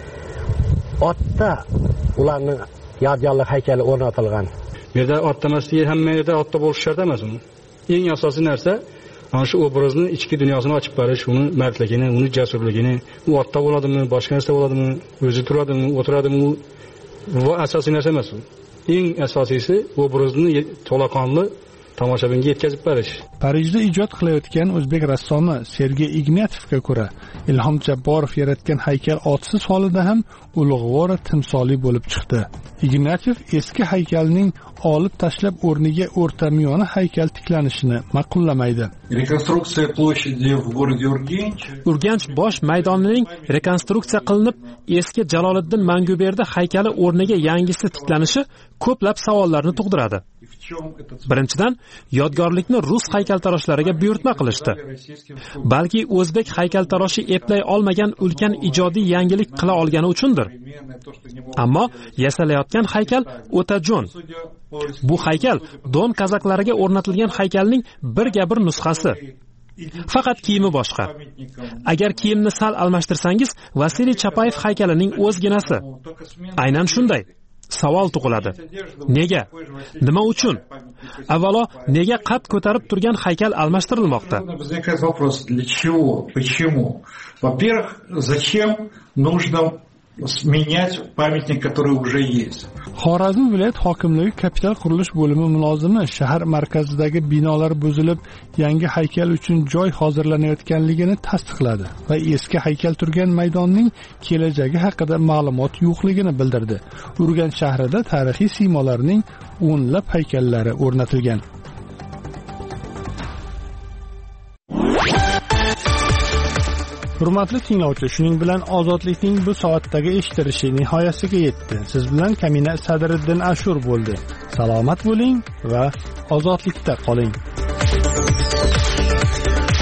otda ularning yodgorlik haykali o'rnatilgan. Bu yerda otda emas, hamma yerda otda bo'lish shart emas uni. Eng asosiy narsa ana shu obrazni ichki dunyosini ochib berish, uni mardligini, uni jasurligini, u otda bo'ladimi, boshqa narsa bo'ladimi, o'zi turadimi, o'tiradimi, bu asosiy narsa emas. Eng asosiysi obrazni to'laqonli tomoshabinga yetkazib berish. Parijda ijod qilayotgan o'zbek rassomi Sergey Ignatyevga ko'ra, Ilhom Jabborov yaratgan haykal otsiz holida ham ulug'vor timsoliy bo'lib chiqdi. Ignatyev eski haykalning olib tashlab o'rniga o'rtamiyona haykal tiklanishini ma'qullamaydi. Rekonstruksiya ploshadi в городе Urganch. Urganch bosh maydonining rekonstruksiya qilinib, eski Jaloliddin Manguberdi haykali o'rniga yangisi tiklanishi ko'plab savollarni tug'diradi. Birinchidan, yodgorlikni rus haykaltaroshlariga buyurtma qilishdi. Balki o'zbek haykaltaroshi eplay olmagan ulkan ijodiy yangilik qila olgani uchundir. Ammo yasalayotgan haykal o'ta jo'n. Bu haykal Don kazaklariga o'rnatilgan haykalning birga bir nusxasi. Faqat kiyimi boshqa. Agar kiyimni sal almashtirsangiz, Vasiliy Chapayev haykalining o'zginasi. Aynan shunday. Savol tug'iladi. Nega? Nima uchun? Avvalo, nega qad ko'tarib turgan haykal almashtirilmoqda? Возникает вопрос, для чего? Почему? Во-первых, зачем нужно менять памятник, который уже есть? Xorazm viloyat hokimligi kapital qurilish bo'limi mulozimi shahar markazidagi binolar buzilib, yangi haykal uchun joy hozirlanayotganligini tasdiqladi va eski haykal turgan maydonning kelajagi haqida ma'lumot yo'qligini bildirdi. Urganch shahrida tarixiy siymolarning o'nlab haykallari o'rnatilgan. Hurmatli tinglovchi, shuning bilan ozodlikning bu soatdagi eshitilishi nihoyasiga yetdi. Siz bilan Kamina Sadriddin Ashur bo'ldi. Salomat bo'ling va ozodlikda qoling.